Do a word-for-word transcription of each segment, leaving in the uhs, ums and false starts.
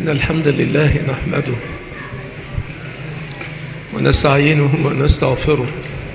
إن الحمد لله نحمده ونستعينه ونستغفره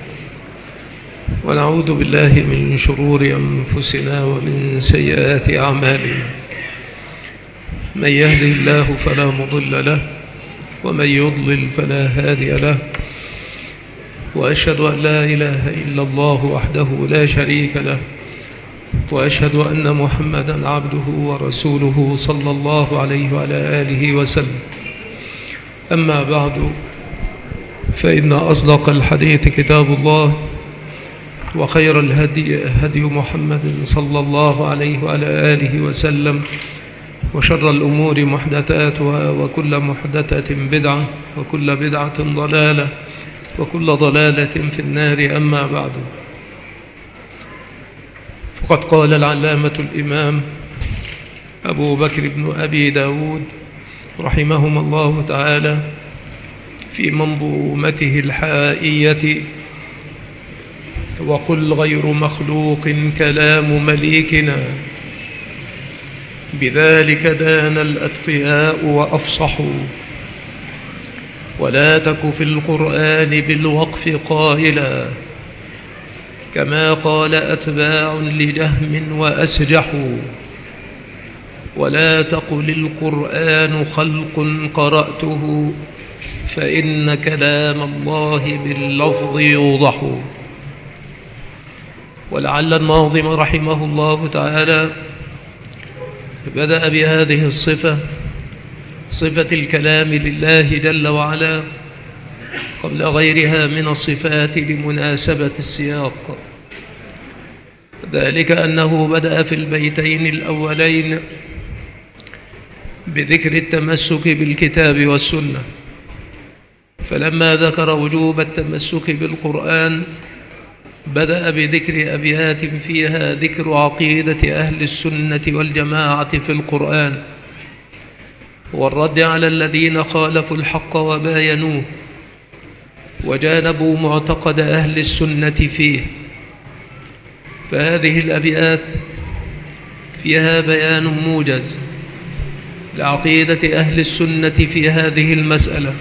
ونعوذ بالله من شرور أنفسنا ومن سيئات أعمالنا. من يهده الله فلا مضل له ومن يضلل فلا هادي له، وأشهد أن لا إله إلا الله وحده لا شريك له، وأشهد أن محمدًا عبده ورسوله صلى الله عليه وعلى آله وسلم. أما بعد، فإن أصدق الحديث كتاب الله، وخير الهدي هدي محمد صلى الله عليه وعلى آله وسلم، وشر الأمور محدثاتها، وكل محدثة بدعة، وكل بدعة ضلالة، وكل ضلالة في النار. أما بعد، فقد قال العلامة الإمام أبو بكر بن أبي داود رحمهما الله تعالى في منظومته الحائية: وقل غير مخلوق كلام مليكنا، بذلك دان الأتقياء وأفصحوا، ولا تك في القرآن بالوقف قائلا، كما قال أتباع لجهم وأسجحوا، ولا تقل القرآن خلق قرأته، فإن كلام الله باللفظ يوضح. ولعل الناظم رحمه الله تعالى بدأ بهذه الصفة، صفة الكلام لله جل وعلا، قبل غيرها من الصفات لمناسبة السياق، ذلك أنه بدأ في البيتين الأولين بذكر التمسك بالكتاب والسنة، فلما ذكر وجوب التمسك بالقرآن بدأ بذكر أبيات فيها ذكر عقيدة أهل السنة والجماعة في القرآن، والرد على الذين خالفوا الحق وباينوه وجانبوا معتقد أهل السنة فيه. فهذه الأبيات فيها بيان موجز لعقيدة أهل السنة في هذه المسألة،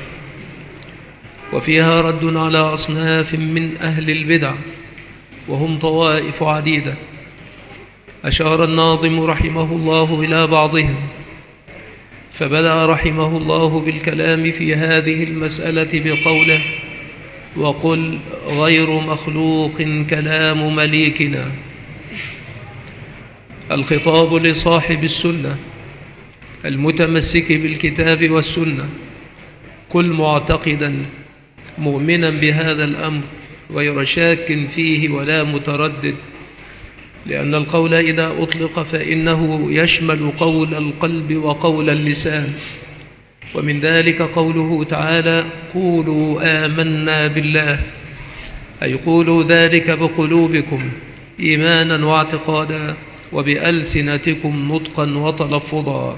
وفيها رد على أصناف من أهل البدع، وهم طوائف عديدة. أشار الناظم رحمه الله إلى بعضهم، فبدأ رحمه الله بالكلام في هذه المسألة بقوله: وقل غير مخلوق كلام مليكنا. الخطاب لصاحب السنة المتمسك بالكتاب والسنة، قل معتقدا مؤمنا بهذا الأمر غير شاك فيه ولا متردد، لأن القول إذا أطلق فإنه يشمل قول القلب وقول اللسان، ومن ذلك قوله تعالى: قولوا آمنا بالله، أي قولوا ذلك بقلوبكم إيمانا واعتقادا، وبألسنتكم نطقا وتلفظا.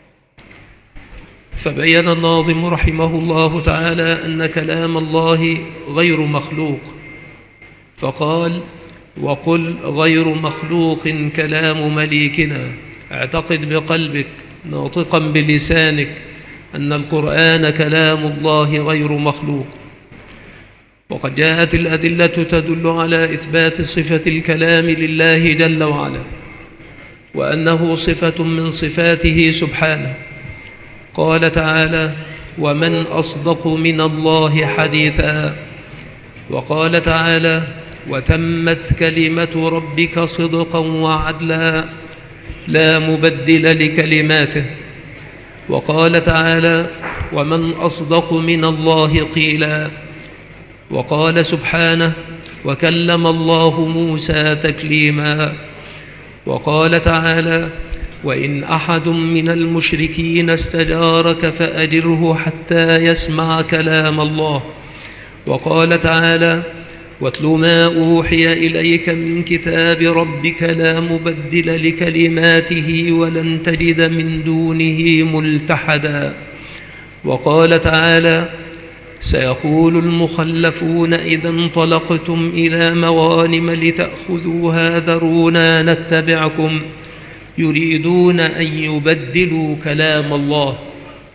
فبين الناظم رحمه الله تعالى أن كلام الله غير مخلوق، فقال: وقل غير مخلوق كلام مليكنا، اعتقد بقلبك ناطقا بلسانك أن القرآن كلام الله غير مخلوق. وقد جاءت الأدلة تدل على إثبات صفة الكلام لله جل وعلا، وأنه صفة من صفاته سبحانه. قال تعالى: ومن أصدق من الله حديثا. وقال تعالى: وتمت كلمة ربك صدقا وعدلا، لا مبدل لكلماته. وقال تعالى: ومن أصدق من الله قيلا. وقال سبحانه: وكلم الله موسى تكليما. وقال تعالى: وإن أحد من المشركين استجارك فأجره حتى يسمع كلام الله. وقال تعالى: واتل ما أوحي إليك من كتاب ربك لا مبدل لكلماته ولن تجد من دونه ملتحدا. وقال تعالى: سيقول المخلفون إذا انطلقتم إلى مغانم لتأخذوها ذرونا نتبعكم، يريدون أن يبدلوا كلام الله.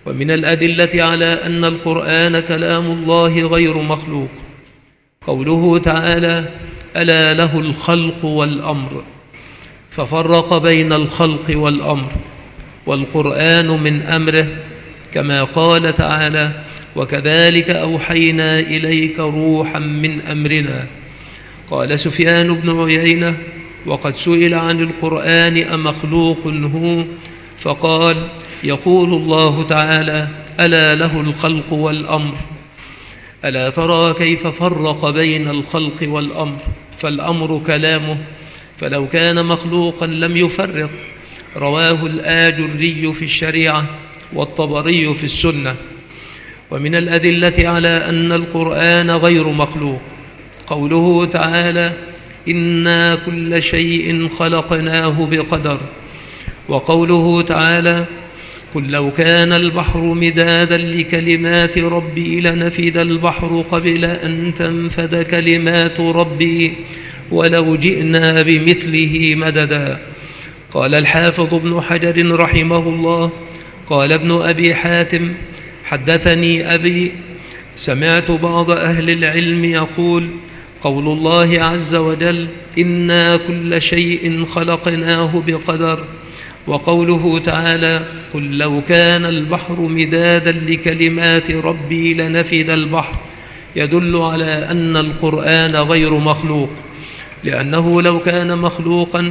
ومن الأدلة على أن القرآن كلام الله غير مخلوق قوله تعالى: ألا له الخلق والأمر، ففرق بين الخلق والأمر، والقرآن من أمره، كما قال تعالى: وكذلك أوحينا إليك روحا من أمرنا. قال سفيان بن عيينة: وقد سئل عن القرآن أمخلوق هو؟ فقال: يقول الله تعالى: ألا له الخلق والأمر. ألا ترى كيف فرق بين الخلق والأمر؟ فالأمر كلامه، فلو كان مخلوقا لم يفرق. رواه الآجري في الشريعة والطبري في السنة. ومن الأدلة على أن القرآن غير مخلوق قوله تعالى: إنا كل شيء خلقناه بقدر. وقوله تعالى: قل لو كان البحر مدادا لكلمات ربي لنفد البحر قبل أن تنفد كلمات ربي ولو جئنا بمثله مددا. قال الحافظ ابن حجر رحمه الله: قال ابن أبي حاتم: حدثني أبي سمعت بعض أهل العلم يقول: قول الله عز وجل: إنا كل شيء خلقناه بقدر، وقوله تعالى: قل لو كان البحر مدادا لكلمات ربي لنفد البحر، يدل على أن القرآن غير مخلوق، لأنه لو كان مخلوقا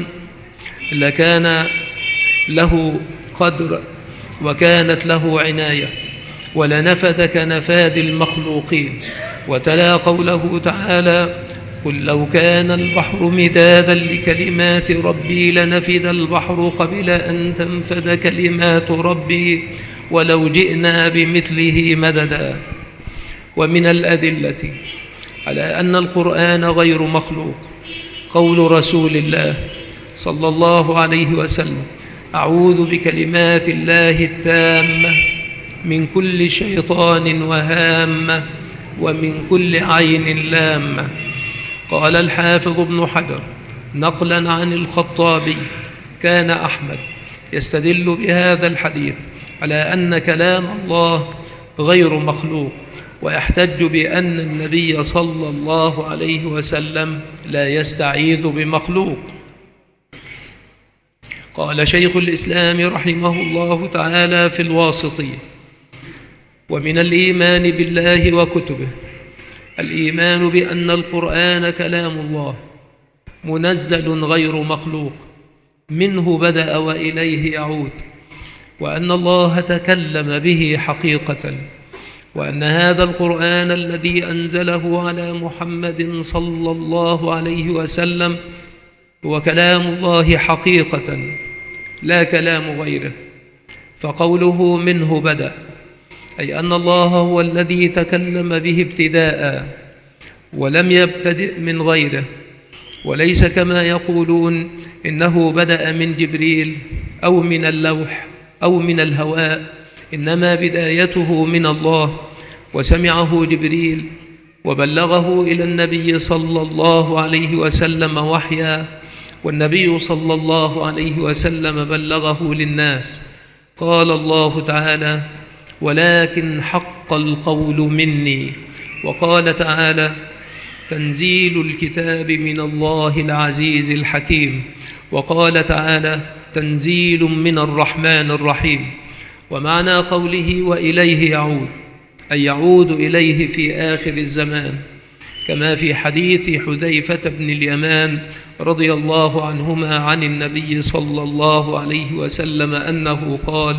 لكان له قدر وكانت له عناية، ولنفد كنفاد المخلوقين. وتلا قوله تعالى: قل لو كان البحر مدادا لكلمات ربي لنفد البحر قبل أن تنفد كلمات ربي ولو جئنا بمثله مددا. ومن الأدلة على أن القرآن غير مخلوق قول رسول الله صلى الله عليه وسلم: أعوذ بكلمات الله التامة من كل شيطان وهامة ومن كل عين لامة. قال الحافظ ابن حجر نقلا عن الخطابي: كان أحمد يستدل بهذا الحديث على أن كلام الله غير مخلوق، ويحتج بأن النبي صلى الله عليه وسلم لا يستعيذ بمخلوق. قال شيخ الإسلام رحمه الله تعالى في الواسطية: ومن الإيمان بالله وكتبه الإيمان بأن القرآن كلام الله منزل غير مخلوق، منه بدأ وإليه يعود، وأن الله تكلم به حقيقة، وأن هذا القرآن الذي أنزله على محمد صلى الله عليه وسلم هو كلام الله حقيقة لا كلام غيره. فقوله منه بدأ أي أن الله هو الذي تكلم به ابتداء ولم يبتدئ من غيره، وليس كما يقولون إنه بدأ من جبريل أو من اللوح أو من الهواء، إنما بدايته من الله، وسمعه جبريل وبلغه إلى النبي صلى الله عليه وسلم وحيا، والنبي صلى الله عليه وسلم بلغه للناس. قال الله تعالى: ولكن حق القول مني. وقال تعالى: تنزيل الكتاب من الله العزيز الحكيم. وقال تعالى: تنزيل من الرحمن الرحيم. ومعنى قوله وإليه يعود أي يعود إليه في آخر الزمان، كما في حديث حذيفة بن اليمان رضي الله عنهما عن النبي صلى الله عليه وسلم أنه قال: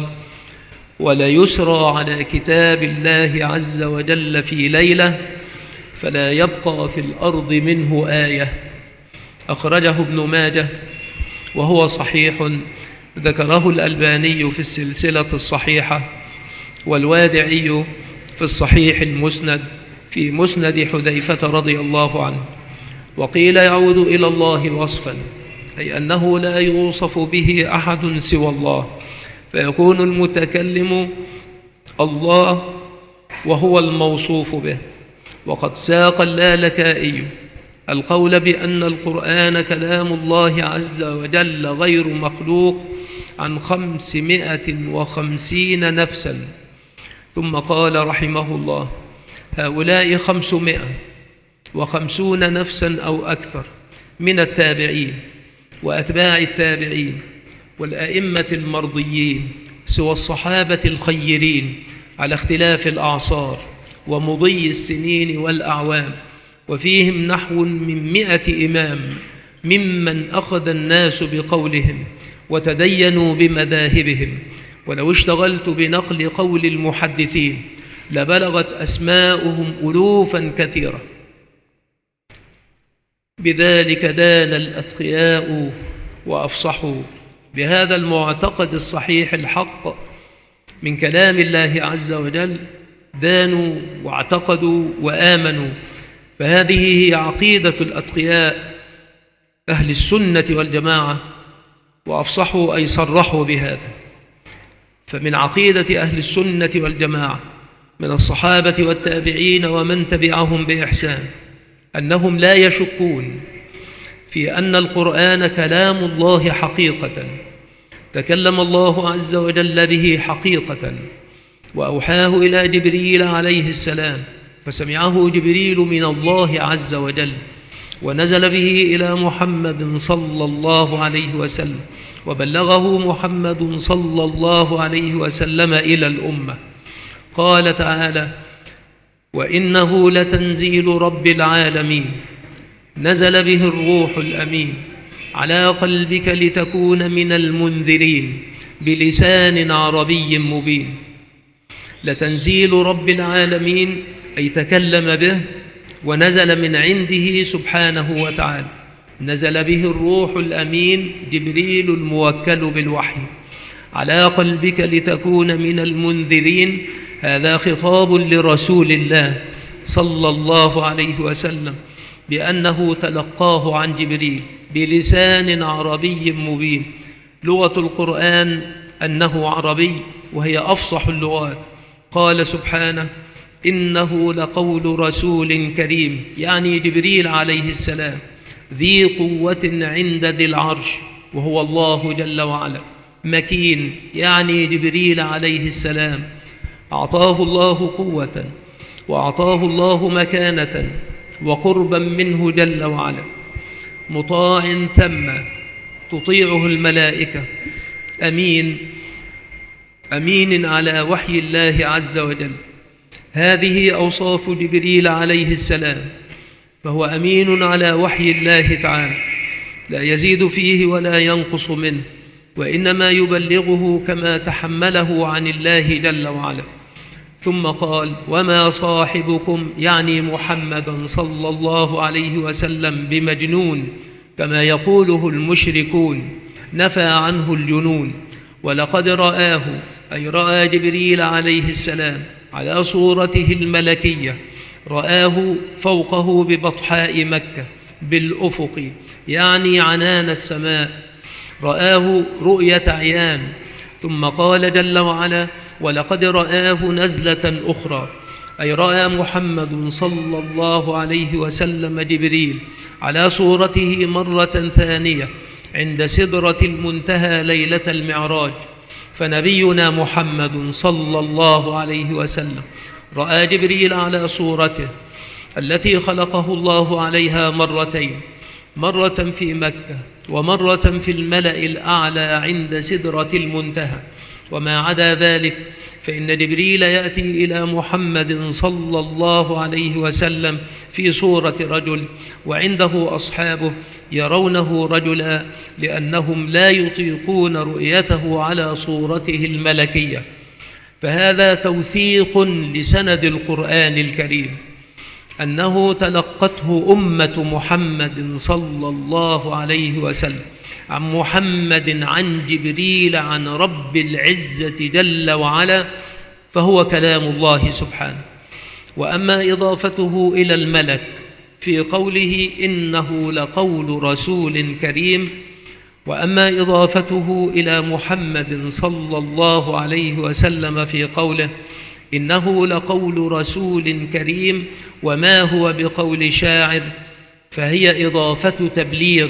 وليسرى على كتاب الله عز وجل في ليلة فلا يبقى في الأرض منه آية. أخرجه ابن ماجه وهو صحيح، ذكره الألباني في السلسلة الصحيحة، والوادعي في الصحيح المسند في مسند حذيفة رضي الله عنه. وقيل يعود إلى الله وصفا أي أنه لا يوصف به أحد سوى الله، فيكون المتكلم الله وهو الموصوف به. وقد ساق اللالكائي القول بأن القرآن كلام الله عز وجل غير مخلوق عن خمسمائة وخمسين نفسا ثم قال رحمه الله: هؤلاء خمسمائة وخمسون نفسا أو أكثر من التابعين وأتباع التابعين والأئمة المرضيين سوى الصحابة الخيرين على اختلاف الأعصار ومضي السنين والأعوام، وفيهم نحو من مئة إمام ممن أخذ الناس بقولهم وتدينوا بمذاهبهم. ولو اشتغلت بنقل قول المحدثين لبلغت أسماؤهم ألوفا كثيرة. بذلك دان الأتقياء وأفصحوا بهذا المعتقد الصحيح الحق من كلام الله عز وجل، دانوا واعتقدوا وآمنوا. فهذه هي عقيدة الأتقياء أهل السنة والجماعة، وأفصحوا أي صرحوا بهذا. فمن عقيدة أهل السنة والجماعة من الصحابة والتابعين ومن تبعهم بإحسان أنهم لا يشكون في أن القرآن كلام الله حقيقة، تكلم الله عز وجل به حقيقة، وأوحاه إلى جبريل عليه السلام فسمعه جبريل من الله عز وجل، ونزل به إلى محمد صلى الله عليه وسلم، وبلغه محمد صلى الله عليه وسلم إلى الأمة. قال تعالى: وإنه لتنزيل رب العالمين نزل به الروح الأمين على قلبك لتكون من المنذرين بلسان عربي مبين. لتنزيل رب العالمين أي تكلم به ونزل من عنده سبحانه وتعالى، نزل به الروح الأمين جبريل الموكل بالوحي على قلبك لتكون من المنذرين. هذا خطاب لرسول الله صلى الله عليه وسلم بأنه تلقاه عن جبريل بلسان عربي مبين. لغة القرآن أنه عربي وهي أفصح اللغات. قال سبحانه: إنه لقول رسول كريم، يعني جبريل عليه السلام، ذي قوة عند ذي العرش وهو الله جل وعلا، مكين، يعني جبريل عليه السلام أعطاه الله قوة وأعطاه الله مكانة وقربا منه جل وعلا، مطاع ثم تطيعه الملائكة، أمين أمين على وحي الله عز وجل. هذه أوصاف جبريل عليه السلام، فهو أمين على وحي الله تعالى، لا يزيد فيه ولا ينقص منه، وإنما يبلغه كما تحمله عن الله جل وعلا. ثم قال: وما صاحبكم، يعني محمدا صلى الله عليه وسلم، بمجنون كما يقوله المشركون، نفى عنه الجنون. ولقد رآه، أي رأى جبريل عليه السلام على صورته الملكية، رآه فوقه ببطحاء مكة بالأفق، يعني عنان السماء، رآه رؤية عيان. ثم قال جل وعلا: ولقد رآه نزلة أخرى، أي رأى محمد صلى الله عليه وسلم جبريل على صورته مرة ثانية عند سدرة المنتهى ليلة المعراج. فنبينا محمد صلى الله عليه وسلم رأى جبريل على صورته التي خلقه الله عليها مرتين، مرة في مكة ومرة في الملأ الأعلى عند سدرة المنتهى. وما عدا ذلك فإن جبريل يأتي إلى محمد صلى الله عليه وسلم في صورة رجل، وعنده أصحابه يرونه رجلا لأنهم لا يطيقون رؤيته على صورته الملكية. فهذا توثيق لسند القرآن الكريم أنه تلقته أمة محمد صلى الله عليه وسلم عن محمد عن جبريل عن رب العزة جل وعلا، فهو كلام الله سبحانه. وأما إضافته إلى الملك في قوله إنه لقول رسول كريم، وأما إضافته إلى محمد صلى الله عليه وسلم في قوله إنه لقول رسول كريم وما هو بقول شاعر، فهي إضافة تبليغ.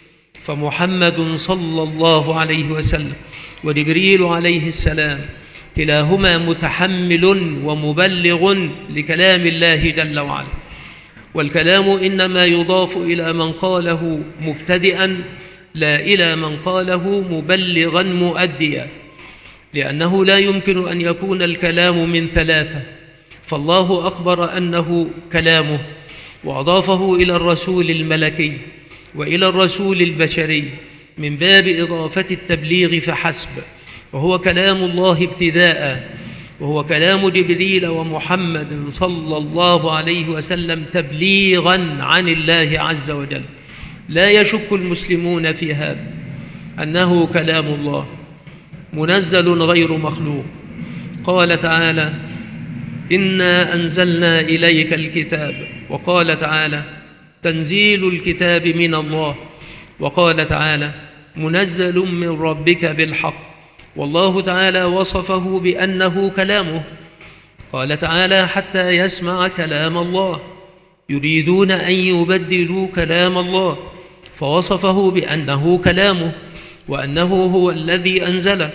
فمحمد صلى الله عليه وسلم وجبريل عليه السلام كلاهما متحمل ومبلغ لكلام الله جل وعلا. والكلام إنما يضاف إلى من قاله مبتدئا لا إلى من قاله مبلغا مؤديا، لأنه لا يمكن أن يكون الكلام من ثلاثة، فالله أخبر أنه كلامه وأضافه إلى الرسول الملكي وإلى الرسول البشري من باب إضافة التبليغ فحسب، وهو كلام الله ابتداء، وهو كلام جبريل ومحمد صلى الله عليه وسلم تبليغا عن الله عز وجل. لا يشك المسلمون في هذا أنه كلام الله منزل غير مخلوق. قال تعالى: إنا أنزلنا إليك الكتاب، وقال تعالى: تنزيل الكتاب من الله، وقال تعالى: منزل من ربك بالحق. والله تعالى وصفه بأنه كلامه، قال تعالى: حتى يسمع كلام الله، يريدون أن يبدلوا كلام الله، فوصفه بأنه كلامه وأنه هو الذي أنزله.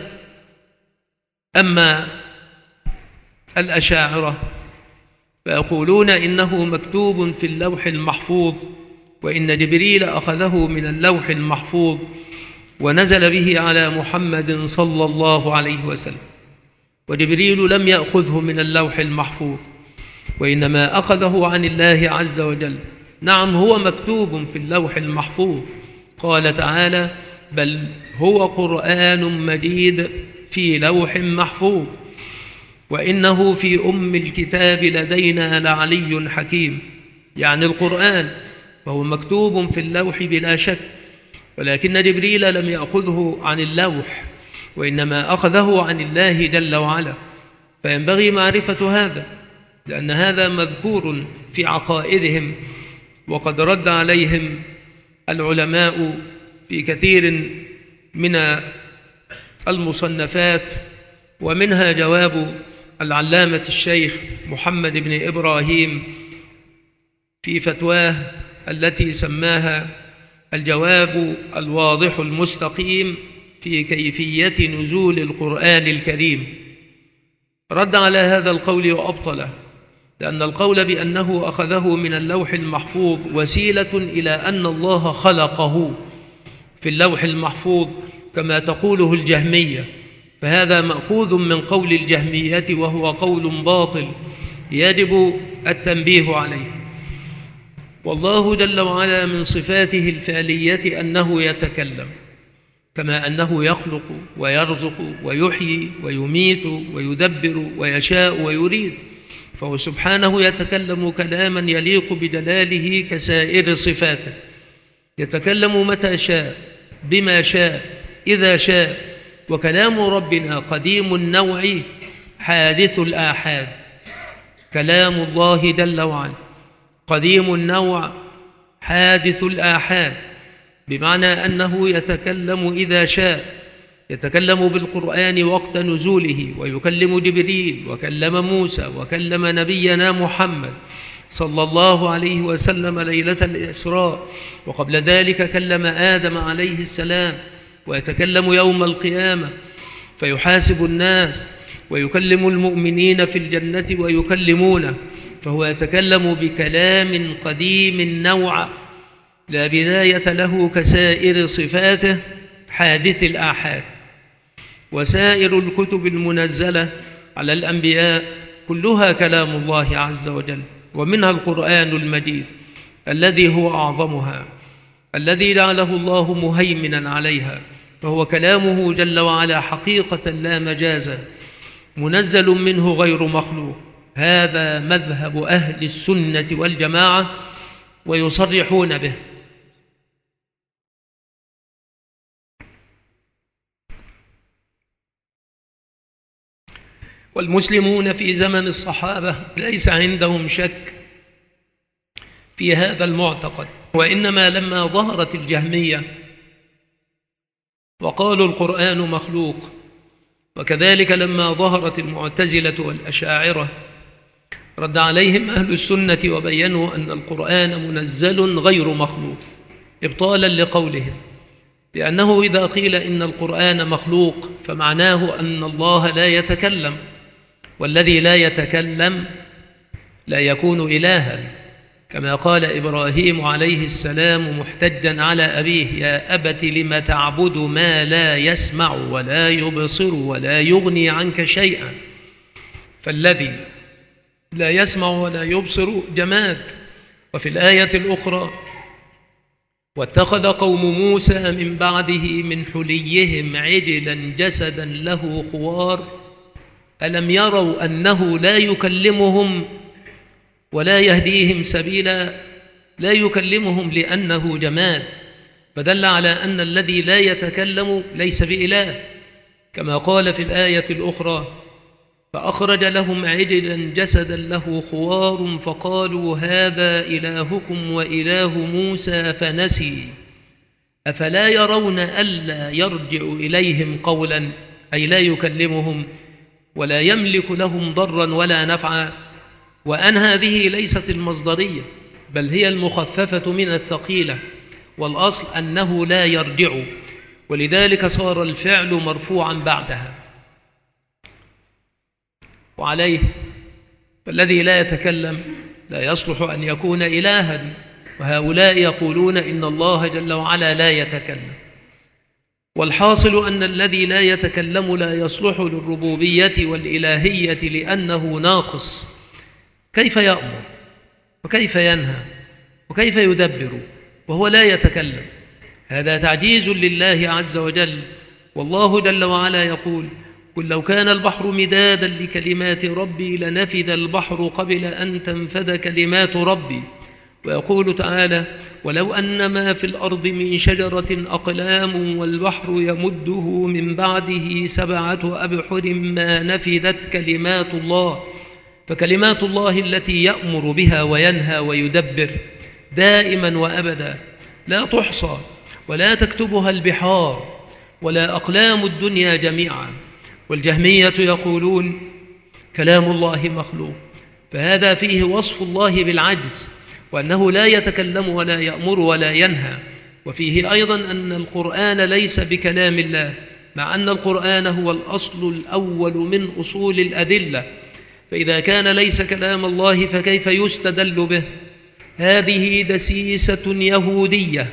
أما الأشاعرة فيقولون إنه مكتوب في اللوح المحفوظ، وإن جبريل أخذه من اللوح المحفوظ ونزل به على محمد صلى الله عليه وسلم، وجبريل لم يأخذه من اللوح المحفوظ وإنما أخذه عن الله عز وجل. نعم، هو مكتوب في اللوح المحفوظ، قال تعالى: بل هو قرآن مجيد في لوح محفوظ وإنه في أم الكتاب لدينا لعلي حكيم. يعني القرآن فهو مكتوب في اللوح بلا شك، ولكن جبريل لم يأخذه عن اللوح وإنما أخذه عن الله جل وعلا، فينبغي معرفة هذا، لأن هذا مذكور في عقائدهم، وقد رد عليهم العلماء في كثير من المصنفات، ومنها جواب العلامة الشيخ محمد بن إبراهيم في فتواه التي سماها الجواب الواضح المستقيم في كيفية نزول القرآن الكريم. رد على هذا القول وأبطله، لأن القول بأنه أخذه من اللوح المحفوظ وسيلة إلى أن الله خلقه في اللوح المحفوظ كما تقوله الجهمية، فهذا مأخوذ من قول الجهمية وهو قول باطل يجب التنبيه عليه. والله جل وعلا من صفاته الفعلية أنه يتكلم، كما أنه يخلق ويرزق ويحيي ويميت ويدبر ويشاء ويريد، فهو سبحانه يتكلم كلاما يليق بدلاله كسائر صفاته، يتكلم متى شاء بما شاء إذا شاء. وكلام ربنا قديم النوع حادث الآحاد، كلام الله جل وعلا قديم النوع حادث الآحاد، بمعنى أنه يتكلم إذا شاء، يتكلم بالقرآن وقت نزوله، ويكلم جبريل وكلم موسى وكلم نبينا محمد صلى الله عليه وسلم ليلة الإسراء، وقبل ذلك كلم آدم عليه السلام، ويتكلم يوم القيامة فيحاسب الناس ويكلم المؤمنين في الجنة ويكلمونه، فهو يتكلم بكلام قديم النوع لا بداية له كسائر صفاته حادث الآحاد. وسائر الكتب المنزلة على الأنبياء كلها كلام الله عز وجل، ومنها القرآن المجيد الذي هو أعظمها، الذي جعله الله مهيمنا عليها، فهو كلامه جل وعلا حقيقة لا مجازا، منزل منه غير مخلوق. هذا مذهب أهل السنة والجماعة ويصرحون به. والمسلمون في زمن الصحابة ليس عندهم شك في هذا المعتقد، وإنما لما ظهرت الجهمية وقالوا القرآن مخلوق، وكذلك لما ظهرت المعتزلة والأشاعرة، رد عليهم أهل السنة وبينوا أن القرآن منزل غير مخلوق، إبطالا لقولهم لأنه إذا قيل إن القرآن مخلوق فمعناه أن الله لا يتكلم، والذي لا يتكلم لا يكون إلها، كما قال إبراهيم عليه السلام محتجا على أبيه: يا أبت لم تعبد ما لا يسمع ولا يبصر ولا يغني عنك شيئا. فالذي لا يسمع ولا يبصر جماد. وفي الآية الأخرى: واتخذ قوم موسى من بعده من حليهم عجلا جسدا له خوار ألم يروا أنه لا يكلمهم ولا يهديهم سبيلا. لا يكلمهم لأنه جماد، فدل على أن الذي لا يتكلم ليس بإله، كما قال في الآية الأخرى: فأخرج لهم عجلا جسدا له خوار فقالوا هذا إلهكم وإله موسى فنسي أفلا يرون ألا يرجع إليهم قولا، أي لا يكلمهم ولا يملك لهم ضرا ولا نفعا. وأن هذه ليست المصدرية بل هي المخففة من الثقيلة، والأصل أنه لا يرجع، ولذلك صار الفعل مرفوعا بعدها. وعليه فالذي لا يتكلم لا يصلح أن يكون إلها، وهؤلاء يقولون إن الله جل وعلا لا يتكلم. والحاصل أن الذي لا يتكلم لا يصلح للربوبية والإلهية لأنه ناقص. كيف يأمر وكيف ينهى وكيف يدبر وهو لا يتكلم؟ هذا تعجيز لله عز وجل. والله جل وعلا يقول: قل لو كان البحر مدادا لكلمات ربي لنفذ البحر قبل أن تنفذ كلمات ربي. ويقول تعالى: ولو أن ما في الأرض من شجرة أقلام والبحر يمده من بعده سبعة أبحر ما نفذت كلمات الله. فكلمات الله التي يأمر بها وينهى ويدبر دائما وأبدا لا تحصى ولا تكتبها البحار ولا أقلام الدنيا جميعا. والجهمية يقولون كلام الله مخلوق، فهذا فيه وصف الله بالعجز، وأنه لا يتكلم ولا يأمر ولا ينهى. وفيه أيضا أن القرآن ليس بكلام الله، مع أن القرآن هو الأصل الأول من أصول الأدلة، فإذا كان ليس كلام الله فكيف يستدل به؟ هذه دسيسة يهودية،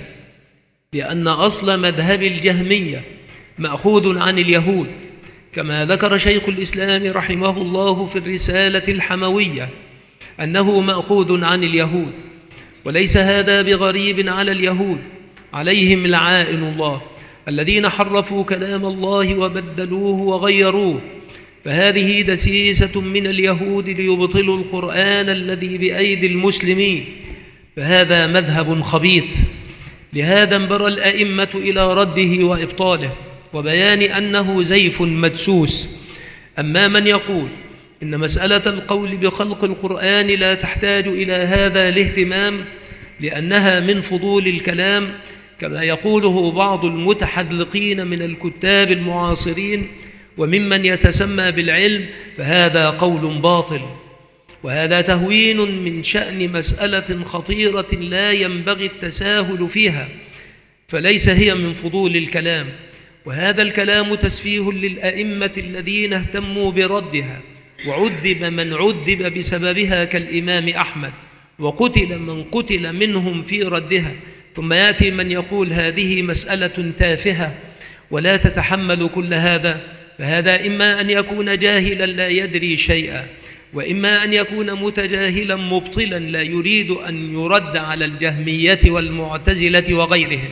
لأن أصل مذهب الجهمية مأخوذ عن اليهود، كما ذكر شيخ الإسلام رحمه الله في الرسالة الحموية أنه مأخوذ عن اليهود. وليس هذا بغريب على اليهود، عليهم لعائن الله الذين حرفوا كلام الله وبدلوه وغيروه. فهذه دسيسة من اليهود ليبطلوا القرآن الذي بأيدي المسلمين، فهذا مذهب خبيث. لهذا انبر الأئمة إلى رده وإبطاله وبيان أنه زيف مدسوس. أما من يقول إن مسألة القول بخلق القرآن لا تحتاج إلى هذا الاهتمام لأنها من فضول الكلام، كما يقوله بعض المتحذلقين من الكتاب المعاصرين وممن يتسمى بالعلم، فهذا قول باطل، وهذا تهوين من شأن مسألة خطيرة لا ينبغي التساهل فيها، فليس هي من فضول الكلام. وهذا الكلام تسفيه للأئمة الذين اهتموا بردها، وعذب من عذب بسببها كالإمام أحمد، وقتل من قتل منهم في ردها. ثم يأتي من يقول هذه مسألة تافهة ولا تتحمل كل هذا، فهذا إما أن يكون جاهلا لا يدري شيئا، وإما أن يكون متجاهلا مبطلا لا يريد أن يرد على الجهمية والمعتزلة وغيرهم.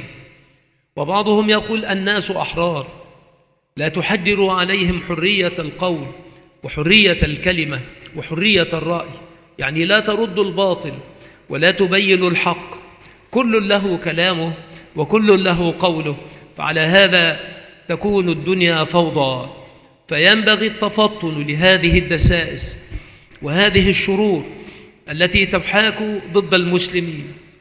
وبعضهم يقول الناس أحرار، لا تحجروا عليهم حرية القول وحرية الكلمة وحرية الرأي، يعني لا ترد الباطل ولا تبين الحق، كل له كلامه وكل له قوله. فعلى هذا تكون الدنيا فوضى. فينبغي التفطن لهذه الدسائس وهذه الشرور التي تبحاك ضد المسلمين.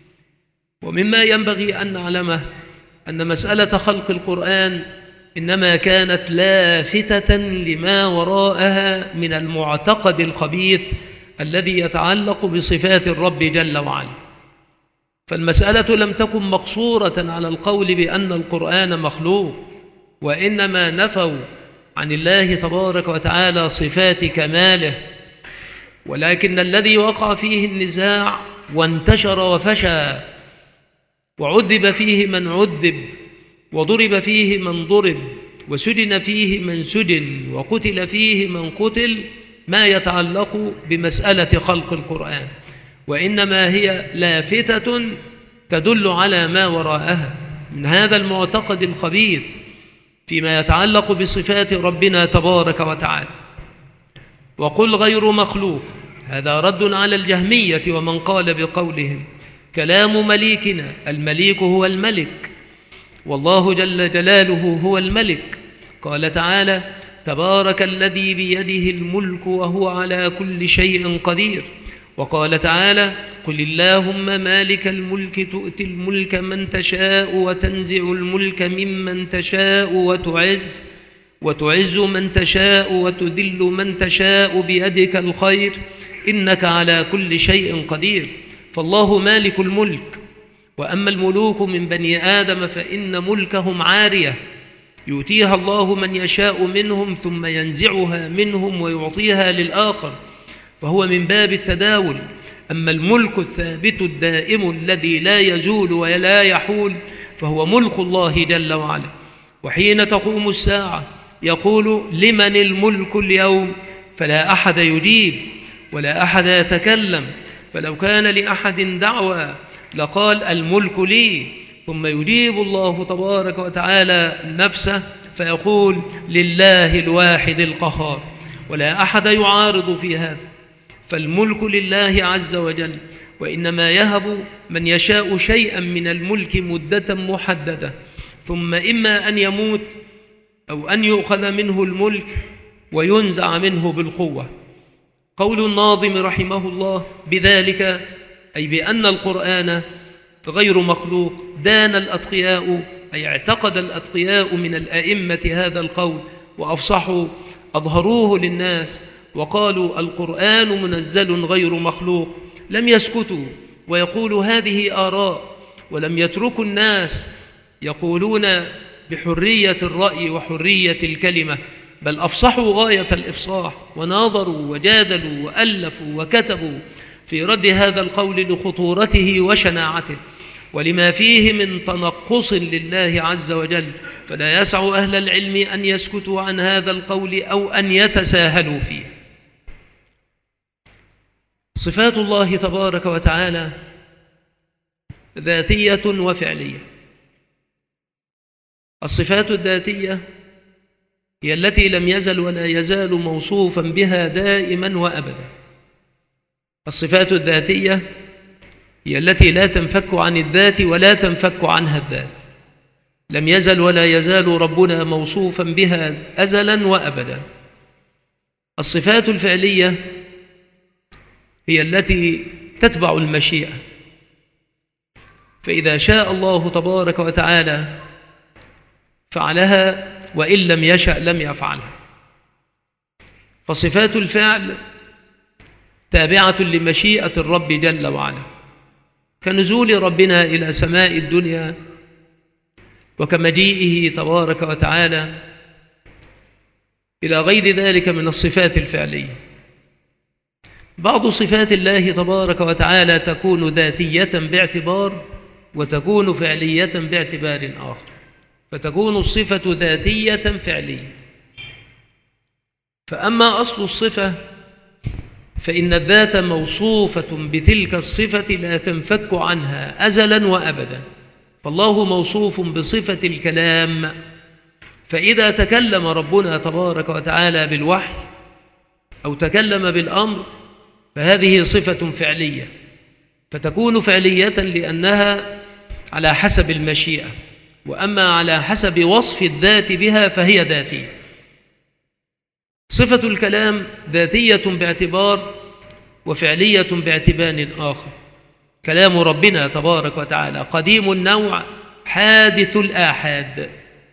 ومما ينبغي أن نعلمه أن مسألة خلق القرآن إنما كانت لافتة لما وراءها من المعتقد الخبيث الذي يتعلق بصفات الرب جل وعلا. فالمسألة لم تكن مقصورة على القول بأن القرآن مخلوق، وإنما نفوا عن الله تبارك وتعالى صفات كماله، ولكن الذي وقع فيه النزاع وانتشر وفشى وعذب فيه من عذب وضرب فيه من ضرب وسجن فيه من سجن وقتل فيه من قتل ما يتعلق بمسألة خلق القرآن، وإنما هي لافتة تدل على ما وراءها من هذا المعتقد الخبيث فيما يتعلق بصفات ربنا تبارك وتعالى. وقل غير مخلوق، هذا رد على الجهمية ومن قال بقولهم كلام مليكنا، المليك هو الملك والله جل جلاله هو الملك. قال تعالى تبارك الذي بيده الملك وهو على كل شيء قدير. وقال تعالى قل اللهم مالك الملك تؤتي الملك من تشاء وتنزع الملك ممن تشاء وتعز وتعز من تشاء وتذل من تشاء بيدك الخير إنك على كل شيء قدير. فالله مالك الملك، وأما الملوك من بني آدم فإن ملكهم عارية يؤتيها الله من يشاء منهم ثم ينزعها منهم ويعطيها للآخر، فهو من باب التداول. أما الملك الثابت الدائم الذي لا يزول ولا يحول فهو ملك الله جل وعلا. وحين تقوم الساعة يقول لمن الملك اليوم، فلا أحد يجيب ولا أحد يتكلم، فلو كان لأحد دعوى لقال الملك لي، ثم يجيب الله تبارك وتعالى نفسه فيقول لله الواحد القهار، ولا أحد يعارض في هذا. فالملك لله عز وجل، وإنما يهب من يشاء شيئا من الملك مدة محددة، ثم إما أن يموت أو أن يؤخذ منه الملك وينزع منه بالقوة. قول الناظم رحمه الله بذلك أي بأن القرآن غير مخلوق دان الأتقياء، أي اعتقد الأتقياء من الأئمة هذا القول وأفصحوا أظهروه للناس وقالوا القرآن منزل غير مخلوق، لم يسكتوا ويقولوا هذه آراء، ولم يتركوا الناس يقولون بحرية الرأي وحرية الكلمة، بل أفصحوا غاية الإفصاح وناظروا وجادلوا وألفوا وكتبوا في رد هذا القول لخطورته وشناعته ولما فيه من تنقص لله عز وجل. فلا يسع أهل العلم أن يسكتوا عن هذا القول أو أن يتساهلوا فيه. صفات الله تبارك وتعالى ذاتية وفعلية. الصفات الذاتية هي التي لم يزل ولا يزال موصوفا بها دائما وأبدا. الصفات الذاتية هي التي لا تنفك عن الذات ولا تنفك عنها الذات، لم يزل ولا يزال ربنا موصوفا بها أزلا وأبدا. الصفات الفعلية هي التي تتبع المشيئة، فإذا شاء الله تبارك وتعالى فعلها، وإن لم يشأ لم يفعلها. فصفات الفعل تابعة لمشيئة الرب جل وعلا، كنزول ربنا إلى سماء الدنيا وكمجيئه تبارك وتعالى إلى غير ذلك من الصفات الفعلية. بعض صفات الله تبارك وتعالى تكون ذاتية باعتبار وتكون فعلية باعتبار آخر، فتكون الصفة ذاتية فعلية. فأما أصل الصفة فإن الذات موصوفة بتلك الصفة لا تنفك عنها أزلا وأبدا. فالله موصوف بصفة الكلام، فإذا تكلم ربنا تبارك وتعالى بالوحي أو تكلم بالأمر فهذه صفة فعلية، فتكون فعلية لأنها على حسب المشيئة، وأما على حسب وصف الذات بها فهي ذاتية. صفة الكلام ذاتية باعتبار وفعلية باعتبار آخر. كلام ربنا تبارك وتعالى قديم النوع حادث الآحاد.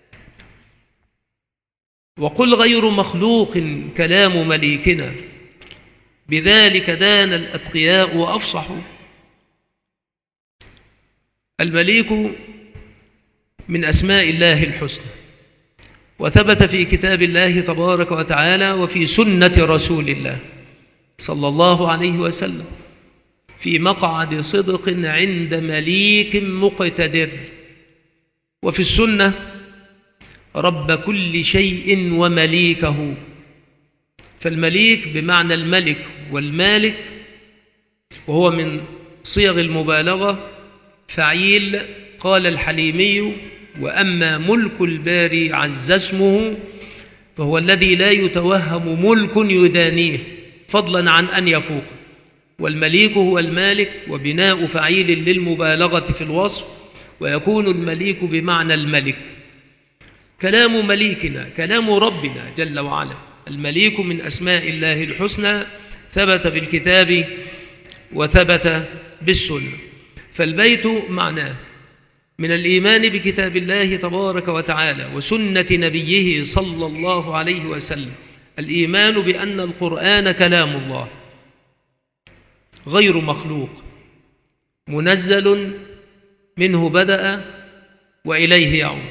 وقل غير مخلوق كلام مليكنا، بذلك دان الأتقياء وأفصحوا. المليك من أسماء الله الحسنى، وثبت في كتاب الله تبارك وتعالى وفي سنة رسول الله صلى الله عليه وسلم في مقعد صدق عند مليك مقتدر. وفي السنة رب كل شيء ومليكه، فالمليك بمعنى الملك والمالك، وهو من صيغ المبالغة فعيل. قال الحليمي: وأما ملك الباري عز اسمه فهو الذي لا يتوهم ملك يدانيه فضلا عن أن يفوق. والمليك هو المالك، وبناء فعيل للمبالغة في الوصف، ويكون المليك بمعنى الملك. كلام مليكنا كلام ربنا جل وعلا. المليك من أسماء الله الحسنى، ثبت بالكتاب وثبت بالسنة. فالبيت معناه من الإيمان بكتاب الله تبارك وتعالى وسنة نبيه صلى الله عليه وسلم الإيمان بأن القرآن كلام الله غير مخلوق، منزل منه بدأ وإليه يعود.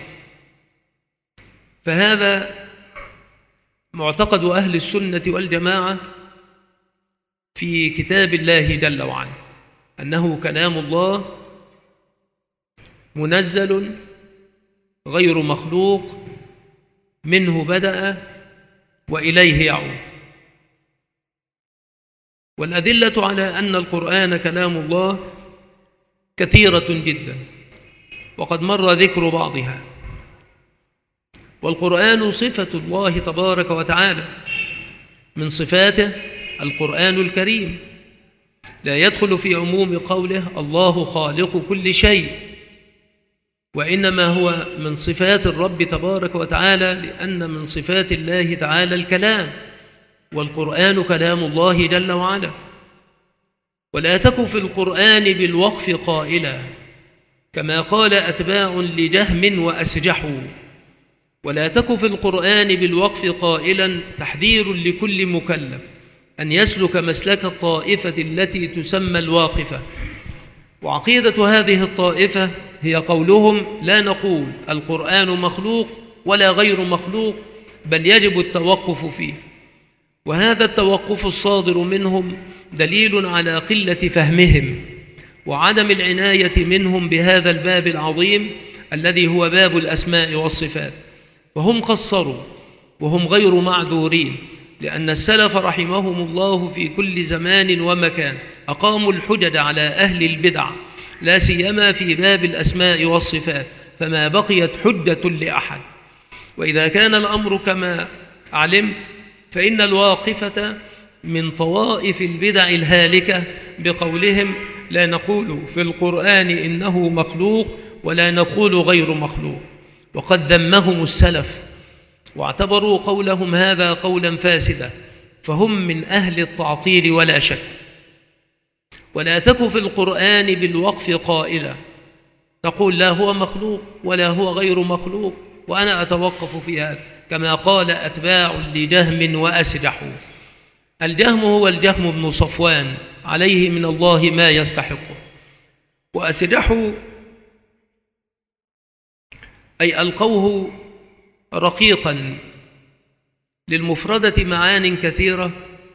فهذا معتقد أهل السنة والجماعة في كتاب الله جل وعلا، أنه كلام الله منزل غير مخلوق، منه بدأ وإليه يعود. والأدلة على أن القرآن كلام الله كثيرة جدا، وقد مر ذكر بعضها. والقرآن صفة الله تبارك وتعالى، من صفاته القرآن الكريم، لا يدخل في عموم قوله الله خالق كل شيء، وإنما هو من صفات الرب تبارك وتعالى، لأن من صفات الله تعالى الكلام، والقرآن كلام الله جل وعلا. ولا تك في القرآن بالوقف قائلا، كما قال أتباع لجهم وأسجحوا. ولا تك في القرآن بالوقف قائلا تحذير لكل مكلف أن يسلك مسلك الطائفة التي تسمى الواقفة. وعقيدة هذه الطائفة هي قولهم: لا نقول القرآن مخلوق ولا غير مخلوق، بل يجب التوقف فيه. وهذا التوقف الصادر منهم دليل على قلة فهمهم وعدم العناية منهم بهذا الباب العظيم الذي هو باب الأسماء والصفات. وهم قصروا وهم غير معذورين، لأن السلف رحمهم الله في كل زمان ومكان أقاموا الحجج على أهل البدع، لا سيما في باب الأسماء والصفات، فما بقيت حجة لأحد. وإذا كان الأمر كما علمت فإن الواقفة من طوائف البدع الهالكة بقولهم: لا نقول في القرآن إنه مخلوق ولا نقول غير مخلوق. وقد ذمهم السلف واعتبروا قولهم هذا قولا فاسدا، فهم من أهل التعطيل ولا شك. ولا تك في القرآن بالوقف قائلا تقول لا هو مخلوق ولا هو غير مخلوق وأنا أتوقف في هذا، كما قال أتباع لجهم وأسجحوا. الجهم هو الجهم بن صفوان عليه من الله ما يستحقه. وأسجحوا أي ألقوه رقيقا للمفردة معان كثيرة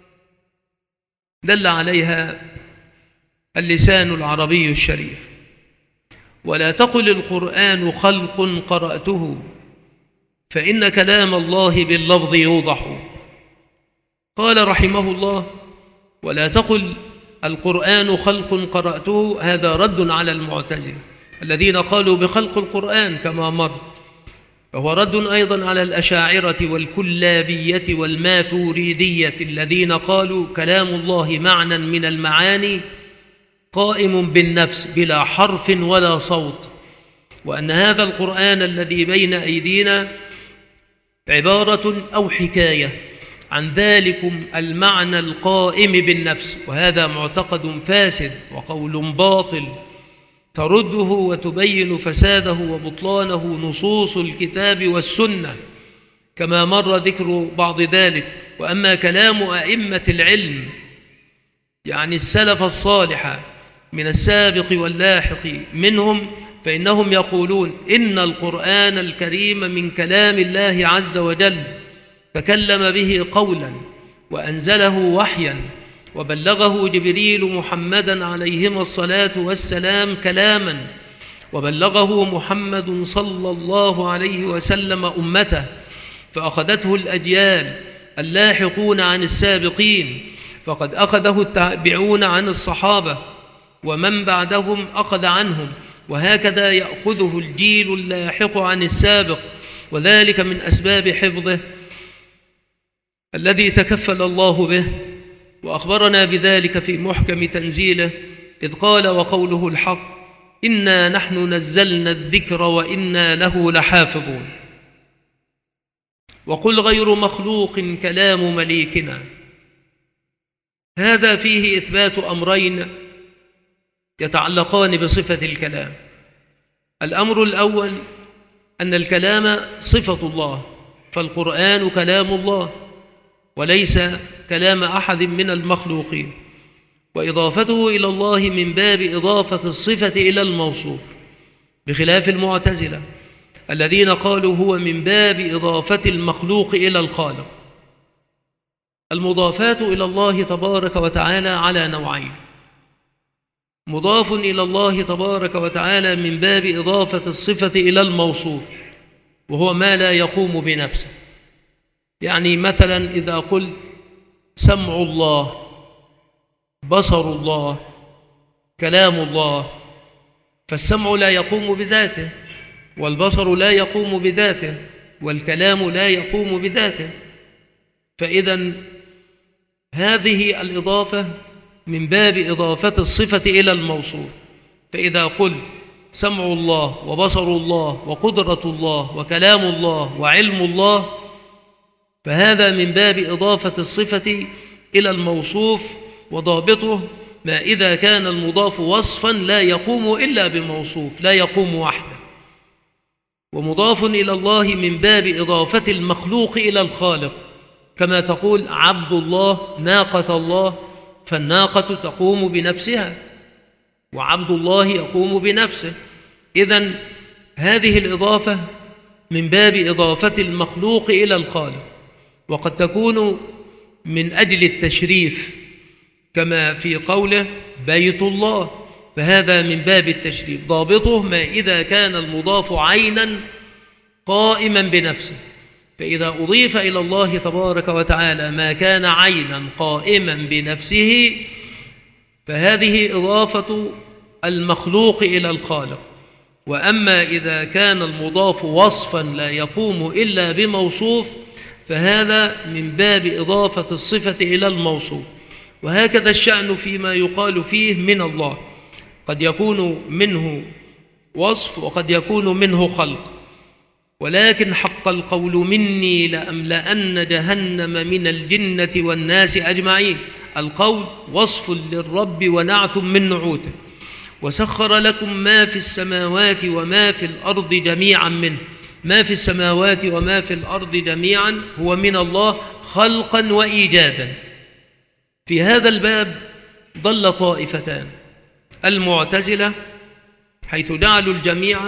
دل عليها اللسان العربي الشريف. ولا تقل القرآن خلق قرأته فإن كلام الله باللفظ يوضح. قال رحمه الله: ولا تقل القرآن خلق قرأته، هذا رد على المعتزلة الذين قالوا بخلق القرآن كما مر، وهو رد أيضا على الأشاعرة والكلابية والماتوريدية الذين قالوا كلام الله معنى من المعاني قائم بالنفس بلا حرف ولا صوت، وأن هذا القرآن الذي بين أيدينا عبارة أو حكاية عن ذلكم المعنى القائم بالنفس. وهذا معتقد فاسد وقول باطل ترده وتبين فساده وبطلانه نصوص الكتاب والسنة، كما مر ذكر بعض ذلك. وأما كلام أئمة العلم يعني السلف الصالح من السابق واللاحق منهم فإنهم يقولون إن القرآن الكريم من كلام الله عز وجل، تكلم به قولا وأنزله وحيا، وبلغه جبريل محمدا عليهما الصلاة والسلام كلاما، وبلغه محمد صلى الله عليه وسلم أمته، فأخذته الأجيال اللاحقون عن السابقين، فقد أخذه التابعون عن الصحابة، ومن بعدهم أخذ عنهم، وهكذا يأخذه الجيل اللاحق عن السابق، وذلك من أسباب حفظه الذي تكفل الله به، وأخبرنا بذلك في محكم تنزيله إذ قال وقوله الحق إنا نحن نزلنا الذكر وإنا له لحافظون. وقل غير مخلوق كلام مليكنا. هذا فيه إثبات أمرين يتعلقان بصفة الكلام. الأمر الأول أن الكلام صفة الله، فالقرآن كلام الله وليس كلام أحد من المخلوقين، وإضافته إلى الله من باب إضافة الصفة إلى الموصوف، بخلاف المعتزلة الذين قالوا هو من باب إضافة المخلوق إلى الخالق. المضافات إلى الله تبارك وتعالى على نوعين: مضاف إلى الله تبارك وتعالى من باب إضافة الصفة إلى الموصوف، وهو ما لا يقوم بنفسه. يعني مثلا إذا قلت سمع الله، بصر الله، كلام الله، فالسمع لا يقوم بذاته، والبصر لا يقوم بذاته، والكلام لا يقوم بذاته. فإذا هذه الإضافة من باب إضافة الصفة إلى الموصوف. فإذا قلت سمع الله وبصر الله وقدرة الله وكلام الله وعلم الله، فهذا من باب إضافة الصفة إلى الموصوف، وضابطه ما إذا كان المضاف وصفا لا يقوم إلا بموصوف، لا يقوم وحده. ومضاف إلى الله من باب إضافة المخلوق إلى الخالق، كما تقول عبد الله ناقة الله، فالناقة تقوم بنفسها وعبد الله يقوم بنفسه. إذن هذه الإضافة من باب إضافة المخلوق إلى الخالق، وقد تكون من أجل التشريف، كما في قوله بيت الله، فهذا من باب التشريف. ضابطه ما إذا كان المضاف عينا قائما بنفسه، فإذا أضيف إلى الله تبارك وتعالى ما كان عينا قائما بنفسه فهذه إضافة المخلوق إلى الخالق. وأما إذا كان المضاف وصفا لا يقوم إلا بموصوف فهذا من باب إضافة الصفة إلى الموصوف. وهكذا الشأن فيما يقال فيه من الله، قد يكون منه وصف وقد يكون منه خلق. ولكن حق القول مني لأملأن جهنم من الجنة والناس أجمعين. القول وصف للرب ونعت من نعوته. وسخر لكم ما في السماوات وما في الأرض جميعا منه. ما في السماوات وما في الأرض جميعا هو من الله خلقا وإيجادا. في هذا الباب ضل طائفتان: المعتزلة حيث جعلوا الجميع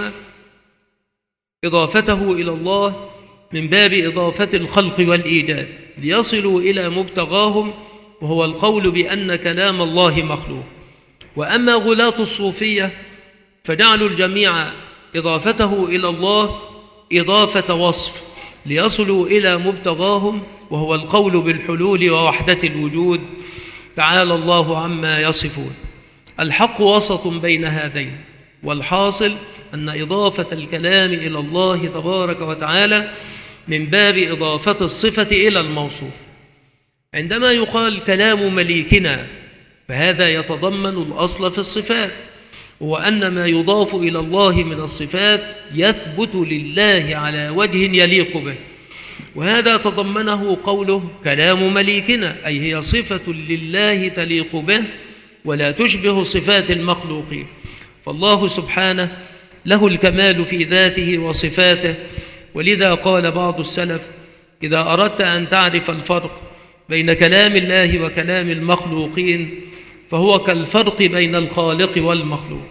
إضافته إلى الله من باب إضافة الخلق والإيجاد ليصلوا إلى مبتغاهم، وهو القول بأن كلام الله مخلوق. وأما غلاة الصوفية فجعلوا الجميع إضافته إلى الله إضافة وصف ليصلوا إلى مبتغاهم، وهو القول بالحلول ووحدة الوجود، تعالى الله عما يصفون. الحق وسط بين هذين، والحاصل أن إضافة الكلام إلى الله تبارك وتعالى من باب إضافة الصفة إلى الموصوف. عندما يقال كلام مليكنا فهذا يتضمن الأصل في الصفات، هو أن ما يضاف إلى الله من الصفات يثبت لله على وجه يليق به، وهذا تضمنه قوله كلام مليكنا، أي هي صفة لله تليق به ولا تشبه صفات المخلوقين. فالله سبحانه له الكمال في ذاته وصفاته، ولذا قال بعض السلف: إذا أردت أن تعرف الفرق بين كلام الله وكلام المخلوقين فهو كالفرق بين الخالق والمخلوق.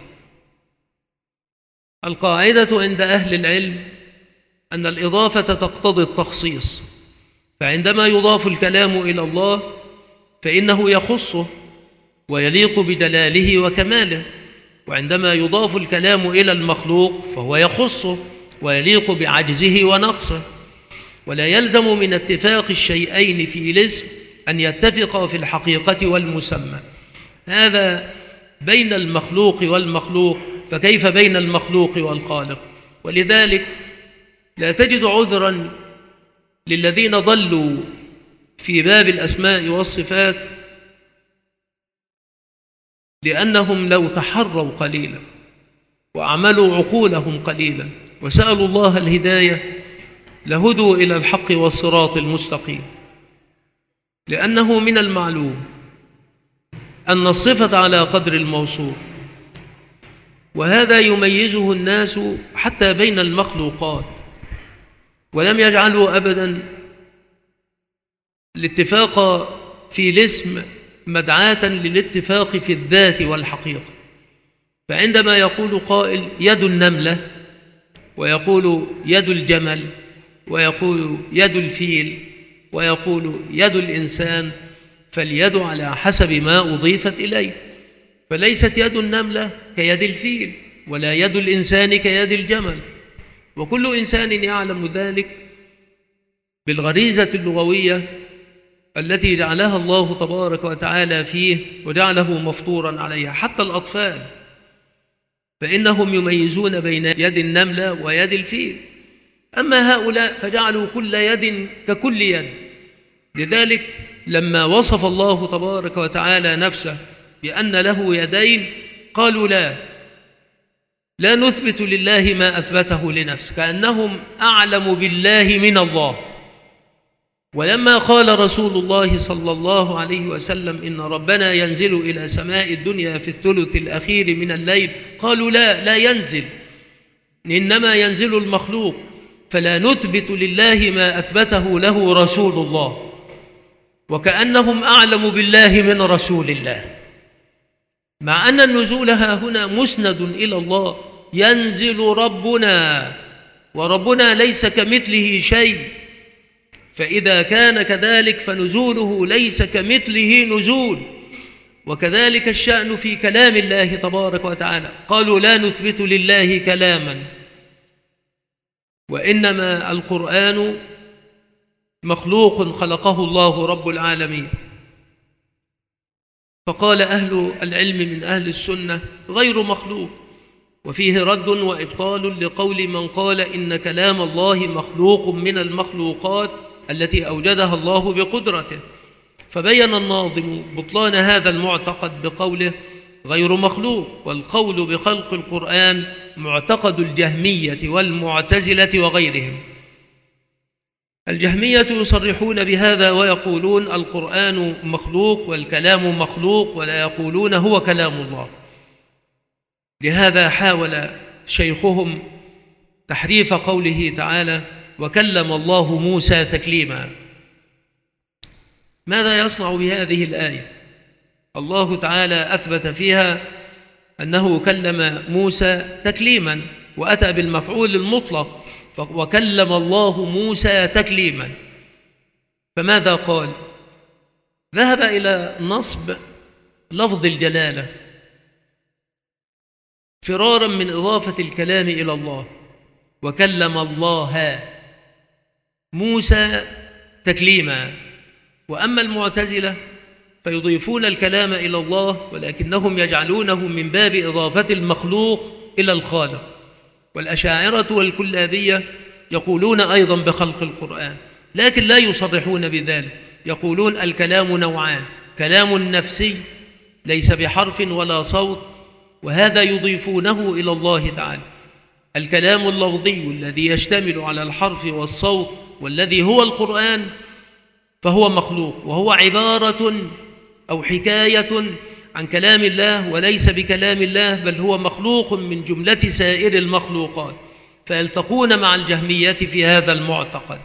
القاعدة عند أهل العلم أن الإضافة تقتضي التخصيص، فعندما يضاف الكلام إلى الله فإنه يخصه ويليق بدلاله وكماله، وعندما يضاف الكلام إلى المخلوق فهو يخصه ويليق بعجزه ونقصه. ولا يلزم من اتفاق الشيئين في الاسم أن يتفقا في الحقيقة والمسمى. هذا بين المخلوق والمخلوق، فكيف بين المخلوق والخالق؟ ولذلك لا تجد عذرا للذين ضلوا في باب الأسماء والصفات، لأنهم لو تحروا قليلا وأعملوا عقولهم قليلا وسألوا الله الهداية لهدوا إلى الحق والصراط المستقيم. لأنه من المعلوم أن الصفة على قدر الموصوف، وهذا يميزه الناس حتى بين المخلوقات، ولم يجعلوا أبدا الاتفاق في الاسم مدعاة للاتفاق في الذات والحقيقة. فعندما يقول قائل يد النملة، ويقول يد الجمل، ويقول يد الفيل، ويقول يد الإنسان، فاليد على حسب ما أضيفت إليه، فليست يد النملة كيد الفيل، ولا يد الإنسان كيد الجمل. وكل إنسان يعلم ذلك بالغريزة اللغوية التي جعلها الله تبارك وتعالى فيه وجعله مفطورا عليها. حتى الأطفال فإنهم يميزون بين يد النملة ويد الفيل، أما هؤلاء فجعلوا كل يد ككل يد. لذلك لما وصف الله تبارك وتعالى نفسه بأن له يدين قالوا لا لا نثبت لله ما أثبته لنفسه، كأنهم أعلم بالله من الله. ولما قال رسول الله صلى الله عليه وسلم إن ربنا ينزل إلى سماء الدنيا في الثلث الأخير من الليل، قالوا لا لا ينزل، إنما ينزل المخلوق، فلا نثبت لله ما أثبته له رسول الله، وكأنهم أعلم بالله من رسول الله، مع أن النزول ها هنا مسند إلى الله. ينزل ربنا، وربنا ليس كمثله شيء، فإذا كان كذلك فنزوله ليس كمثله نزول. وكذلك الشأن في كلام الله تبارك وتعالى، قالوا لا نثبت لله كلاما، وإنما القرآن مخلوق خلقه الله رب العالمين. فقال أهل العلم من أهل السنة غير مخلوق، وفيه رد وإبطال لقول من قال إن كلام الله مخلوق من المخلوقات التي أوجدها الله بقدرته. فبين الناظم بطلان هذا المعتقد بقوله غير مخلوق، والقول بخلق القرآن معتقد الجهمية والمعتزلة وغيرهم. الجهمية يصرحون بهذا ويقولون القرآن مخلوق والكلام مخلوق، ولا يقولون هو كلام الله. لهذا حاول شيخهم تحريف قوله تعالى وكلم الله موسى تكليما. ماذا يصنع بهذه الآية؟ الله تعالى أثبت فيها أنه كلم موسى تكليما، وأتى بالمفعول المطلق وكلم الله موسى تكليما. فماذا قال؟ ذهب إلى نصب لفظ الجلالة فرارا من إضافة الكلام إلى الله، وكلم الله موسى تكليما. وأما المعتزلة فيضيفون الكلام إلى الله، ولكنهم يجعلونه من باب إضافة المخلوق إلى الخالق. والأشاعرة والكلابية يقولون أيضا بخلق القرآن، لكن لا يصرحون بذلك. يقولون الكلام نوعان، كلام نفسي ليس بحرف ولا صوت، وهذا يضيفونه إلى الله تعالى. الكلام اللفظي الذي يشتمل على الحرف والصوت والذي هو القرآن فهو مخلوق، وهو عبارة أو حكاية عن كلام الله وليس بكلام الله، بل هو مخلوق من جملة سائر المخلوقات، فيلتقون مع الجهمية في هذا المعتقد.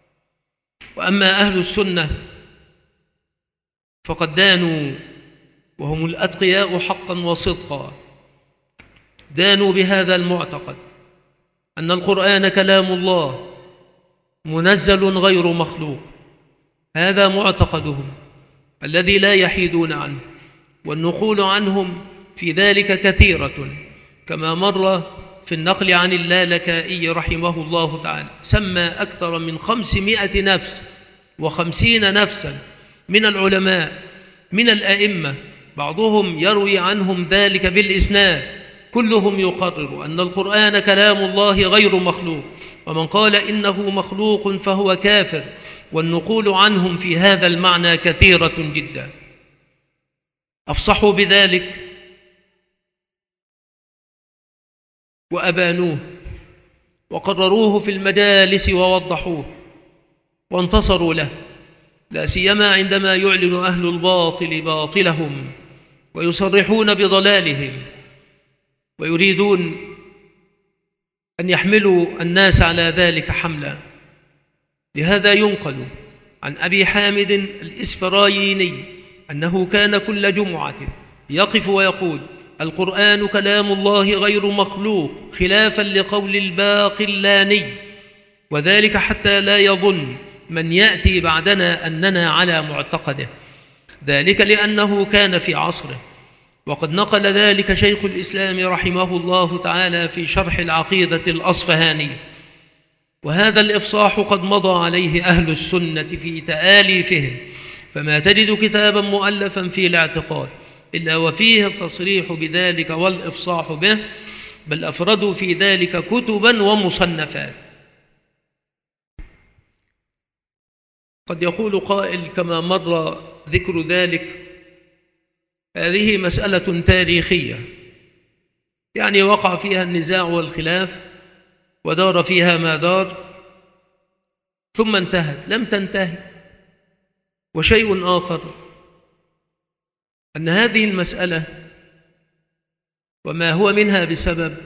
وأما أهل السنة فقد دانوا وهم الأتقياء حقا وصدقا، دانوا بهذا المعتقد أن القرآن كلام الله منزل غير مخلوق. هذا معتقدهم الذي لا يحيدون عنه، والنقول عنهم في ذلك كثيرة، كما مر في النقل عن اللالكائي رحمه الله تعالى سمى أكثر من خمسمائة نفس وخمسين نفسا من العلماء من الأئمة، بعضهم يروي عنهم ذلك بالإسناد، كلهم يقرر أن القرآن كلام الله غير مخلوق، ومن قال إنه مخلوق فهو كافر. والنقول عنهم في هذا المعنى كثيرة جدا. أفصحوا بذلك وأبانوه وقرروه في المجالس ووضحوه وانتصروا له، لا سيما عندما يعلن أهل الباطل باطلهم ويصرحون بضلالهم ويريدون أن يحملوا الناس على ذلك حملا. لهذا ينقل عن أبي حامد الإسفرايني أنه كان كل جمعة يقف ويقول: القرآن كلام الله غير مخلوق، خلافا لقول الباقلاني، وذلك حتى لا يظن من يأتي بعدنا أننا على معتقده، ذلك لأنه كان في عصره. وقد نقل ذلك شيخ الإسلام رحمه الله تعالى في شرح العقيدة الأصفهاني. وهذا الإفصاح قد مضى عليه أهل السنة في تآليفهم، فما تجد كتابا مؤلفا في الاعتقاد إلا وفيه التصريح بذلك والإفصاح به، بل أفردوا في ذلك كتبا ومصنفات. قد يقول قائل كما مر ذكر ذلك: هذه مسألة تاريخية، يعني وقع فيها النزاع والخلاف ودار فيها ما دار ثم انتهت. لم تنتهي. وشيء آخر أن هذه المسألة وما هو منها بسبب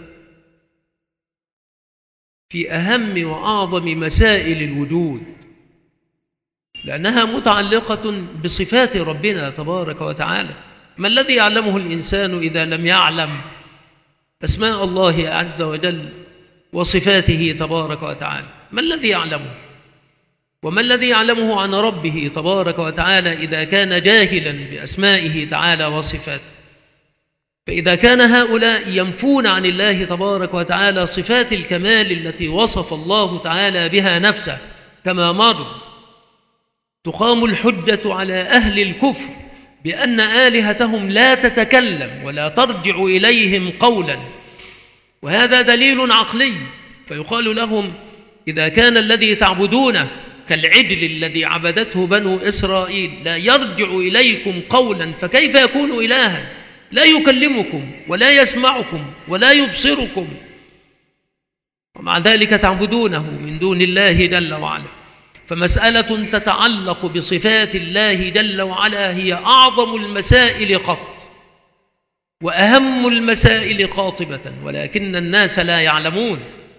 في أهم وأعظم مسائل الوجود، لأنها متعلقة بصفات ربنا تبارك وتعالى. ما الذي يعلمه الإنسان إذا لم يعلم أسماء الله عز وجل وصفاته تبارك وتعالى؟ ما الذي يعلمه؟ وما الذي يعلمه عن ربه تبارك وتعالى إذا كان جاهلا بأسمائه تعالى وصفاته؟ فإذا كان هؤلاء ينفون عن الله تبارك وتعالى صفات الكمال التي وصف الله تعالى بها نفسه كما مر، تقام الحجة على أهل الكفر بأن آلهتهم لا تتكلم ولا ترجع إليهم قولا، وهذا دليل عقلي. فيقال لهم: إذا كان الذي تعبدونه كالعجل الذي عبدته بنو إسرائيل لا يرجع إليكم قولا، فكيف يكون إلها؟ لا يكلمكم ولا يسمعكم ولا يبصركم، ومع ذلك تعبدونه من دون الله جل وعلا. فمسألة تتعلق بصفات الله جل وعلا هي أعظم المسائل قط وأهم المسائل قاطبة، ولكن الناس لا يعلمون.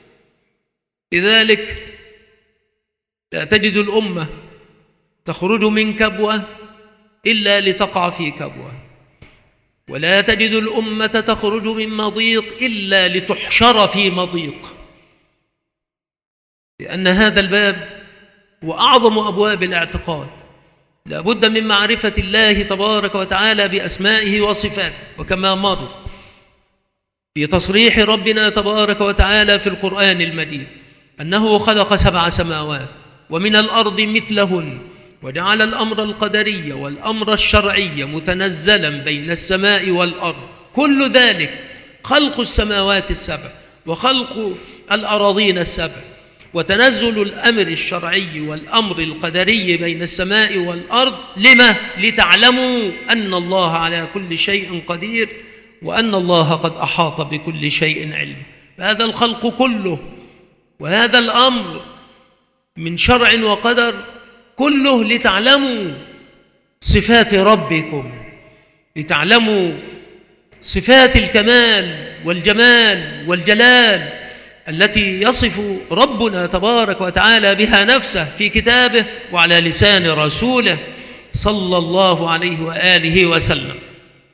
لذلك لا تجد الأمة تخرج من كبوة إلا لتقع في كبوة، ولا تجد الأمة تخرج من مضيق إلا لتحشر في مضيق، لأن هذا الباب وأعظم أبواب الاعتقاد. لا بد من معرفة الله تبارك وتعالى بأسمائه وصفاته، وكما مر في تصريح ربنا تبارك وتعالى في القرآن المجيد أنه خلق سبع سماوات ومن الأرض مثلهن، وجعل الأمر القدري والأمر الشرعي متنزلا بين السماء والأرض. كل ذلك خلق السماوات السبع وخلق الأراضين السبع وتنزل الأمر الشرعي والأمر القدري بين السماء والأرض. لما؟ لتعلموا أن الله على كل شيء قدير وأن الله قد أحاط بكل شيء علم. هذا الخلق كله وهذا الأمر من شرع وقدر كله لتعلموا صفات ربكم، لتعلموا صفات الكمال والجمال والجلال التي يصف ربنا تبارك وتعالى بها نفسه في كتابه وعلى لسان رسوله صلى الله عليه وآله وسلم.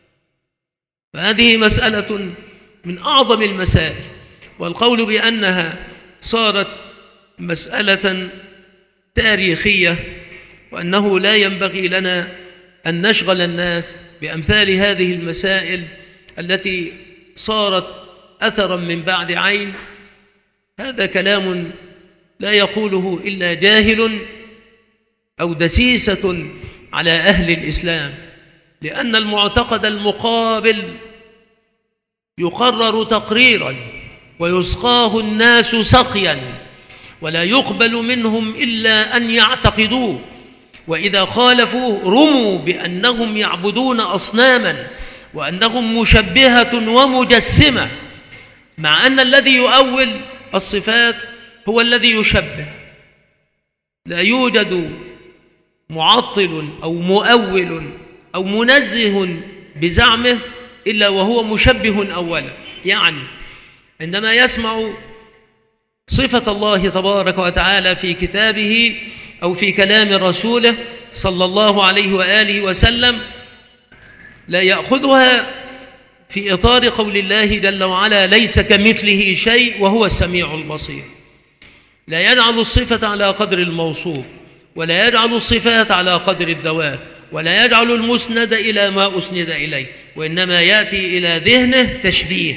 فهذه مسألة من أعظم المسائل، والقول بأنها صارت مسألة تاريخية وأنه لا ينبغي لنا أن نشغل الناس بأمثال هذه المسائل التي صارت أثرا من بعد عين، هذا كلام لا يقوله إلا جاهل أو دسيسة على أهل الإسلام، لأن المعتقد المقابل يقرر تقريرا ويسقاه الناس سقيا، ولا يقبل منهم إلا أن يعتقدوه، وإذا خالفوه رموا بأنهم يعبدون أصناما وأنهم مشبهة ومجسمة، مع أن الذي يؤول الصفات هو الذي يشبه. لا يوجد معطل أو مؤول أو منزه بزعمه إلا وهو مشبه أولا. يعني عندما يسمع صفة الله تبارك وتعالى في كتابه أو في كلام رسوله صلى الله عليه وآله وسلم، لا يأخذها في إطار قول الله جل وعلا ليس كمثله شيء وهو السميع البصير، لا يجعل الصفة على قدر الموصوف، ولا يجعل الصفات على قدر الذوات، ولا يجعل المسند إلى ما أسند إليه، وإنما يأتي إلى ذهنه تشبيه،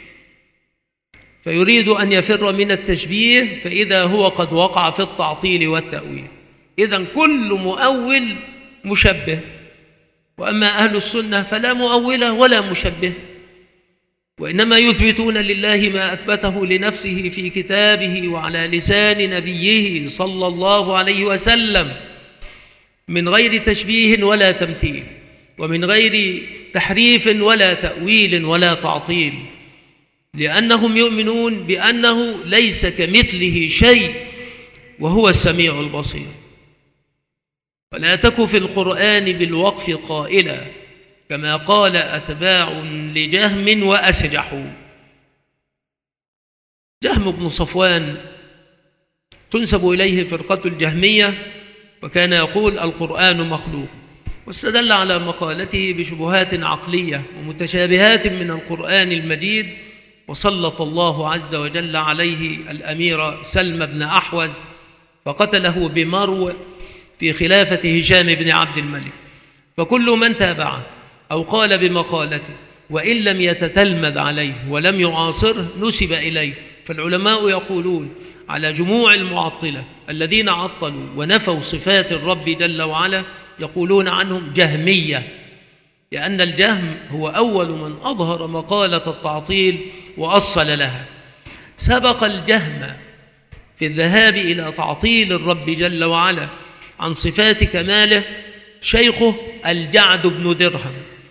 فيريد أن يفر من التشبيه فإذا هو قد وقع في التعطيل والتأويل. إذن كل مؤول مشبه، وأما أهل السنة فلا مؤولة ولا مشبه، وإنما يثبتون لله ما أثبته لنفسه في كتابه وعلى لسان نبيه صلى الله عليه وسلم من غير تشبيه ولا تمثيل، ومن غير تحريف ولا تأويل ولا تعطيل، لأنهم يؤمنون بأنه ليس كمثله شيء وهو السميع البصير. ولا تك في القرآن بالوقف قائلا كما قال أتباع لجهم وأسجحوا. جهم بن صفوان تنسب إليه فرقة الجهمية، وكان يقول القرآن مخلوق، واستدل على مقالته بشبهات عقلية ومتشابهات من القرآن المجيد، وسلط الله عز وجل عليه الأمير سلم بن أحوز فقتله بمرو في خلافة هشام بن عبد الملك. فكل من تابعه أو قال بمقالته وإن لم يتتلمذ عليه ولم يعاصره نسب إليه. فالعلماء يقولون على جموع المعطلة الذين عطلوا ونفوا صفات الرب جل وعلا يقولون عنهم جهمية، لأن الجهم هو أول من أظهر مقالة التعطيل وأصل لها. سبق الجهم في الذهاب إلى تعطيل الرب جل وعلا عن صفات كماله شيخه الجعد بن درهم،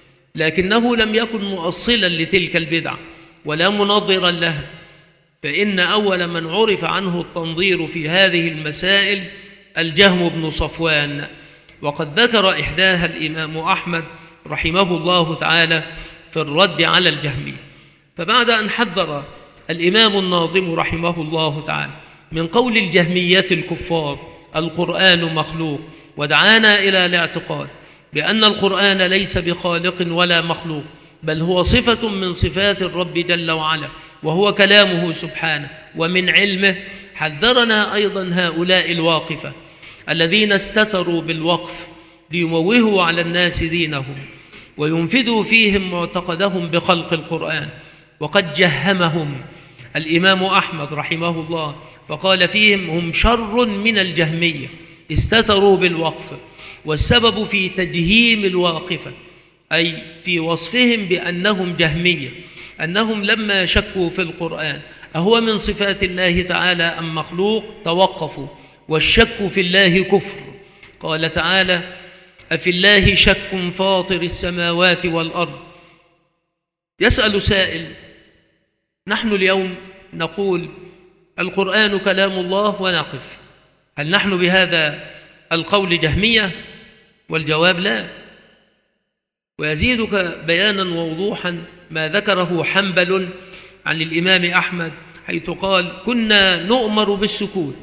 لكنه لم يكن مؤصلا لتلك البدع ولا منظرا لها، فإن أول من عرف عنه التنظير في هذه المسائل الجهم بن صفوان، وقد ذكر إحداها الإمام أحمد رحمه الله تعالى في الرد على الجهمي. فبعد أن حذر الإمام الناظم رحمه الله تعالى من قول الجهمية الكفار القرآن مخلوق، ودعانا إلى الاعتقاد بأن القرآن ليس بخالق ولا مخلوق، بل هو صفة من صفات الرب جل وعلا وهو كلامه سبحانه ومن علمه، حذرنا أيضا هؤلاء الواقفة الذين استتروا بالوقف ليموهوا على الناس دينهم وينفذوا فيهم معتقدهم بخلق القرآن. وقد جهمهم الإمام أحمد رحمه الله فقال فيهم هم شر من الجهمية، استتروا بالوقف، والسبب في تجهيم الواقفة أي في وصفهم بأنهم جهمية أنهم لما شكوا في القرآن أهو من صفات الله تعالى أم مخلوق توقفوا، والشك في الله كفر. قال تعالى أفي الله شك فاطر السماوات والأرض. يسأل سائل نحن اليوم نقول القرآن كلام الله ونقف، هل نحن بهذا القول جهمية؟ والجواب لا. ويزيدك بيانا ووضوحا ما ذكره حنبل عن الإمام أحمد حيث قال كنا نؤمر بالسكوت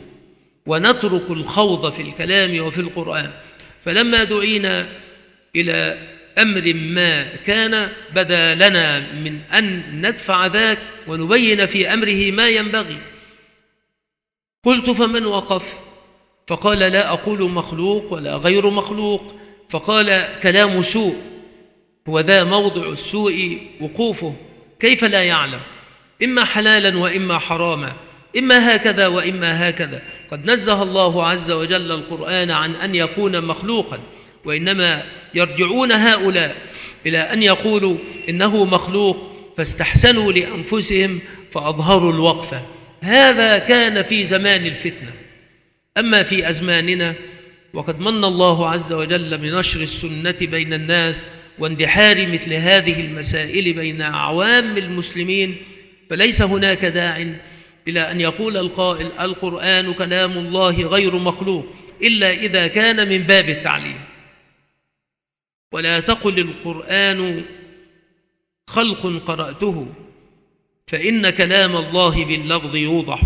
ونترك الخوض في الكلام وفي القرآن، فلما دعينا إلى أمر ما كان بدا لنا من أن ندفع ذاك ونبين في أمره ما ينبغي. قلت: فمن وقف؟ فقال: لا أقول مخلوق ولا غير مخلوق. فقال: كلام سوء، هو ذا موضع السوء وقوفه، كيف لا يعلم؟ إما حلالا وإما حراما، إما هكذا وإما هكذا. قد نزه الله عز وجل القرآن عن أن يكون مخلوقا، وإنما يرجعون هؤلاء إلى أن يقولوا إنه مخلوق فاستحسنوا لأنفسهم فأظهروا الوقفة. هذا كان في زمان الفتنة. أما في أزماننا وقد من الله عز وجل بنشر السنة بين الناس واندحار مثل هذه المسائل بين عوام المسلمين، فليس هناك داع إلى أن يقول القائل: القرآن كلام الله غير مخلوق، إلا إذا كان من باب التعليم. ولا تقل القرآن خلق قرأته، فإن كلام الله باللفظ يوضح.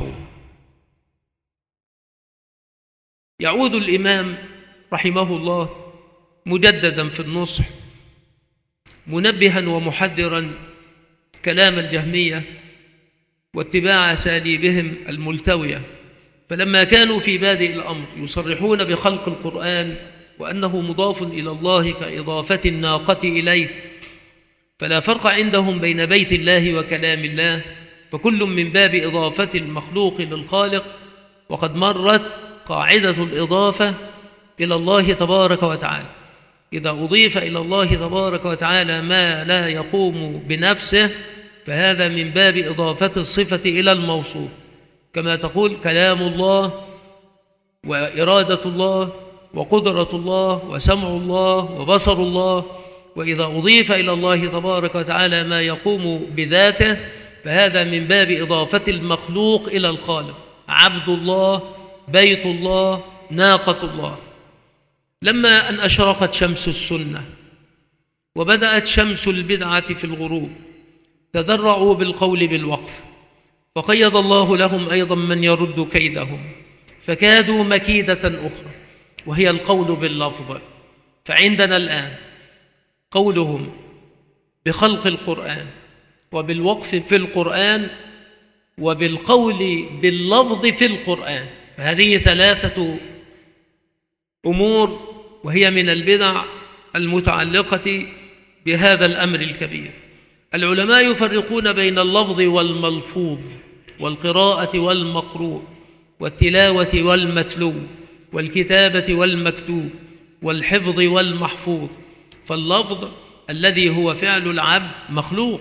يعود الإمام رحمه الله مجددا في النصح منبها ومحذرا كلام الجهمية واتباع أساليبهم الملتوية. فلما كانوا في بادئ الأمر يصرحون بخلق القرآن وأنه مضاف إلى الله كإضافة الناقة إليه، فلا فرق عندهم بين بيت الله وكلام الله، فكل من باب إضافة المخلوق للخالق. وقد مرت قاعدة الإضافة إلى الله تبارك وتعالى: إذا أضيف إلى الله تبارك وتعالى ما لا يقوم بنفسه فهذا من باب إضافة الصفة إلى الموصوف، كما تقول كلام الله وإرادة الله وقدرة الله وسمع الله وبصر الله. وإذا أضيف إلى الله تبارك وتعالى ما يقوم بذاته فهذا من باب إضافة المخلوق إلى الخالق: عبد الله، بيت الله، ناقة الله. لما أن أشرقت شمس السنة وبدأت شمس البدعة في الغروب تذرعوا بالقول بالوقف، فقيض الله لهم أيضا من يرد كيدهم، فكادوا مكيدة أخرى وهي القول باللفظ. فعندنا الآن قولهم بخلق القرآن وبالوقف في القرآن وبالقول باللفظ في القرآن، فهذه ثلاثة أمور وهي من البدع المتعلقة بهذا الأمر الكبير. العلماء يفرقون بين اللفظ والملفوظ، والقراءة والمقروء، والتلاوة والمتلو، والكتابة والمكتوب، والحفظ والمحفوظ. فاللفظ الذي هو فعل العبد مخلوق،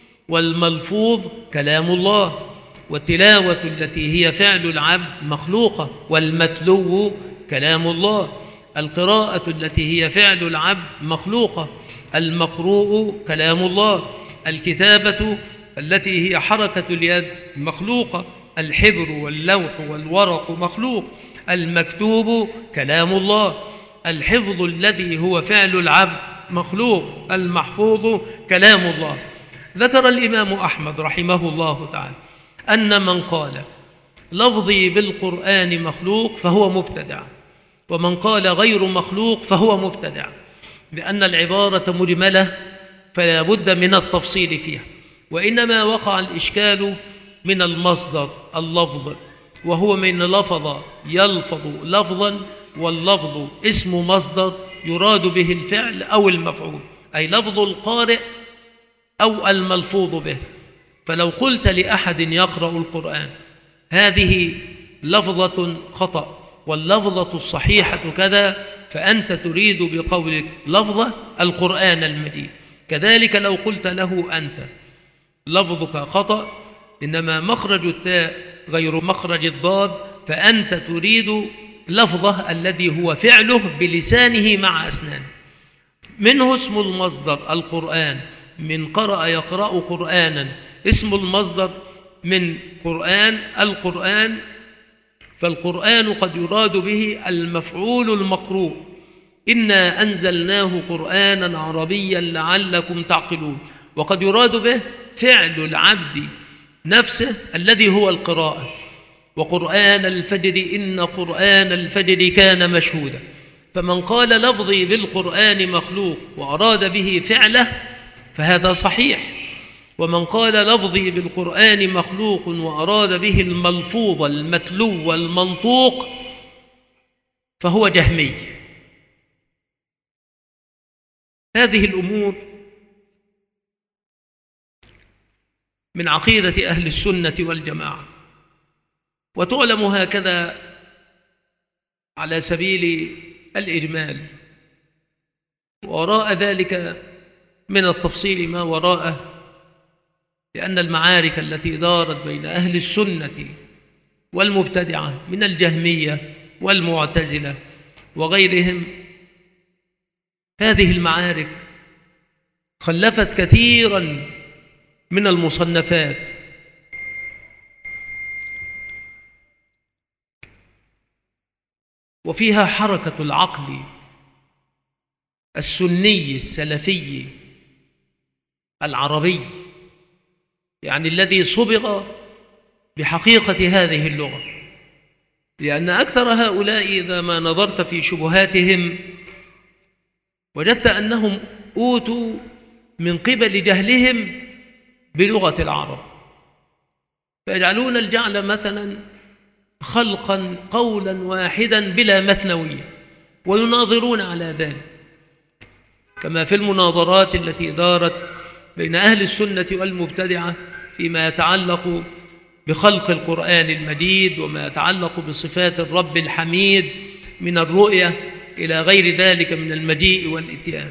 والملفوظ كلام الله، والتلاوة التي هي فعل العبد مخلوقة، والمتلو كلام الله. القراءة التي هي فعل العبد مخلوقة، المقروء كلام الله. الكتابة التي هي حركة اليد مخلوقة، الحبر واللوح والورق مخلوق، المكتوب كلام الله. الحفظ الذي هو فعل العبد مخلوق، المحفوظ كلام الله. ذكر الإمام أحمد رحمه الله تعالى أن من قال لفظي بالقرآن مخلوق فهو مبتدع، ومن قال غير مخلوق فهو مبتدع، بأن العبارة مجملة فلا بد من التفصيل فيها. وإنما وقع الإشكال من المصدر اللفظ، وهو من لفظ يلفظ لفظا، واللفظ اسم مصدر يراد به الفعل أو المفعول، أي لفظ القارئ أو الملفوظ به. فلو قلت لأحد يقرأ القرآن هذه لفظة خطأ واللفظة الصحيحة كذا، فأنت تريد بقولك لفظة القرآن المجيد. كذلك لو قلت له أنت لفظك خطأ إنما مخرج التاء غير مخرج الضاد، فأنت تريد لفظه الذي هو فعله بلسانه مع أسنانه. منه اسم المصدر القرآن، من قرأ يقرأ قرآنا، اسم المصدر من قرآن القرآن. فالقرآن قد يراد به المفعول المقروء: إنا أنزلناه قرآنا عربيا لعلكم تعقلون. وقد يراد به فعل العبد نفسه الذي هو القراءة: وقرآن الفجر إن قرآن الفجر كان مشهودا. فمن قال لفظي بالقرآن مخلوق وأراد به فعله فهذا صحيح، ومن قال لفظي بالقرآن مخلوق وأراد به الملفوظ المتلو والمنطوق فهو جهمي. هذه الأمور من عقيدة أهل السنة والجماعة، وتعلم هكذا على سبيل الإجمال، وراء ذلك من التفصيل ما وراءه، لأن المعارك التي دارت بين أهل السنة والمبتدعة من الجهمية والمعتزلة وغيرهم، هذه المعارك خلفت كثيرا من المصنفات وفيها حركة العقل السني السلفي العربي، يعني الذي صبغ بحقيقة هذه اللغة. لأن أكثر هؤلاء إذا ما نظرت في شبهاتهم وجدت أنهم أوتوا من قبل جهلهم بلغة العرب، فيجعلون الجعل مثلا خلقا قولا واحدا بلا مثنوية، ويناظرون على ذلك، كما في المناظرات التي دارت بين أهل السنة والمبتدعة فيما يتعلق بخلق القرآن المجيد وما يتعلق بصفات الرب الحميد من الرؤية إلى غير ذلك من المجيء والإتيان.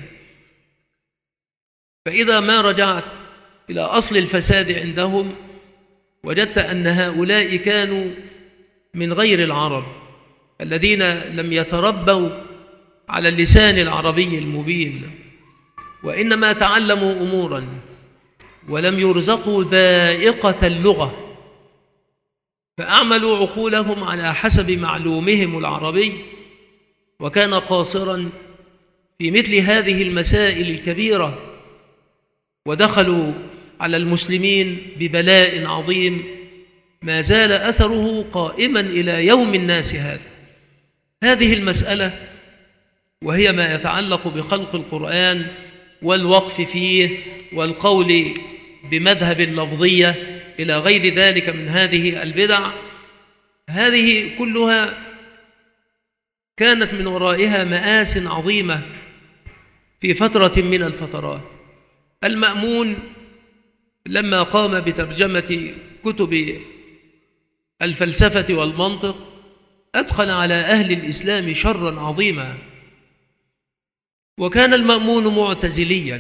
فإذا ما رجعت إلى أصل الفساد عندهم وجدت أن هؤلاء كانوا من غير العرب الذين لم يتربوا على اللسان العربي المبين، وإنما تعلموا أمورا ولم يرزقوا ذائقة اللغة، فأعملوا عقولهم على حسب معلومهم العربي، وكان قاصرا في مثل هذه المسائل الكبيرة، ودخلوا على المسلمين ببلاء عظيم ما زال أثره قائما إلى يوم الناس هذا. هذه المسألة وهي ما يتعلق بخلق القرآن والوقف فيه والقول بمذهب اللفظية إلى غير ذلك من هذه البدع، هذه كلها كانت من ورائها مآس عظيمة في فترة من الفترات. المأمون لما قام بترجمة كتب الفلسفة والمنطق أدخل على أهل الإسلام شرا عظيما، وكان المأمون معتزليا،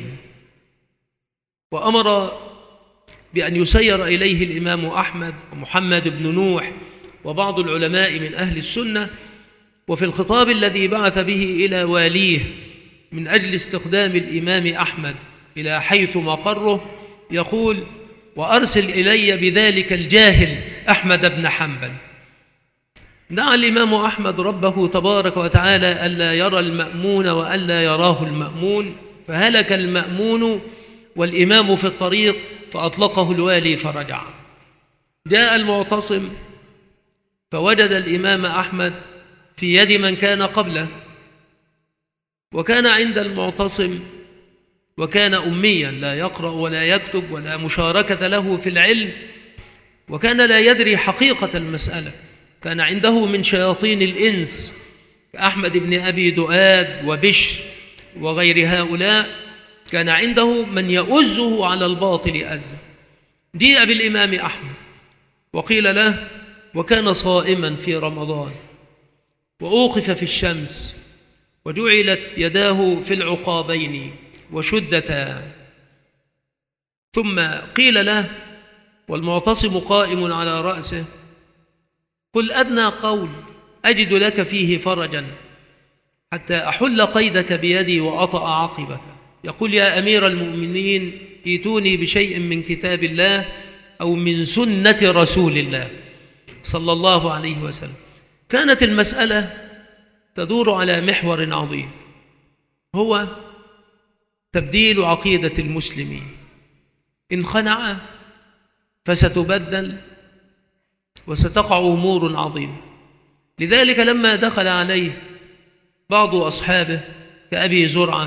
وأمر بأن يسير إليه الإمام أحمد ومحمد بن نوح وبعض العلماء من أهل السنة، وفي الخطاب الذي بعث به إلى واليه من أجل استخدام الإمام أحمد إلى حيث مقره يقول: وأرسل إلي بذلك الجاهل أحمد بن حنبل. دعا الإمام أحمد ربه تبارك وتعالى ألا يرى المأمون وألا يراه المأمون، فهلك المأمون والإمام في الطريق، فأطلقه الوالي فرجع. جاء المعتصم فوجد الإمام أحمد في يد من كان قبله، وكان عند المعتصم وكان أميا لا يقرأ ولا يكتب ولا مشاركة له في العلم، وكان لا يدري حقيقة المسألة، كان عنده من شياطين الإنس كأحمد بن أبي دؤاد وبشر وغير هؤلاء، كان عنده من يؤزه على الباطل أزا. جيء بالإمام أحمد وقيل له، وكان صائما في رمضان، وأوقف في الشمس وجعلت يداه في العقابين وشدتا، ثم قيل له والمعتصم قائم على رأسه: قل أدنى قول أجد لك فيه فرجا حتى أحل قيدك بيدي وأطأ عقبك. يقول: يا أمير المؤمنين ائتوني بشيء من كتاب الله أو من سنة رسول الله صلى الله عليه وسلم. كانت المسألة تدور على محور عظيم، هو تبديل عقيدة المسلمين. إن خنع فستبدل وستقع أمور عظيمة. لذلك لما دخل عليه بعض أصحابه كأبي زرعة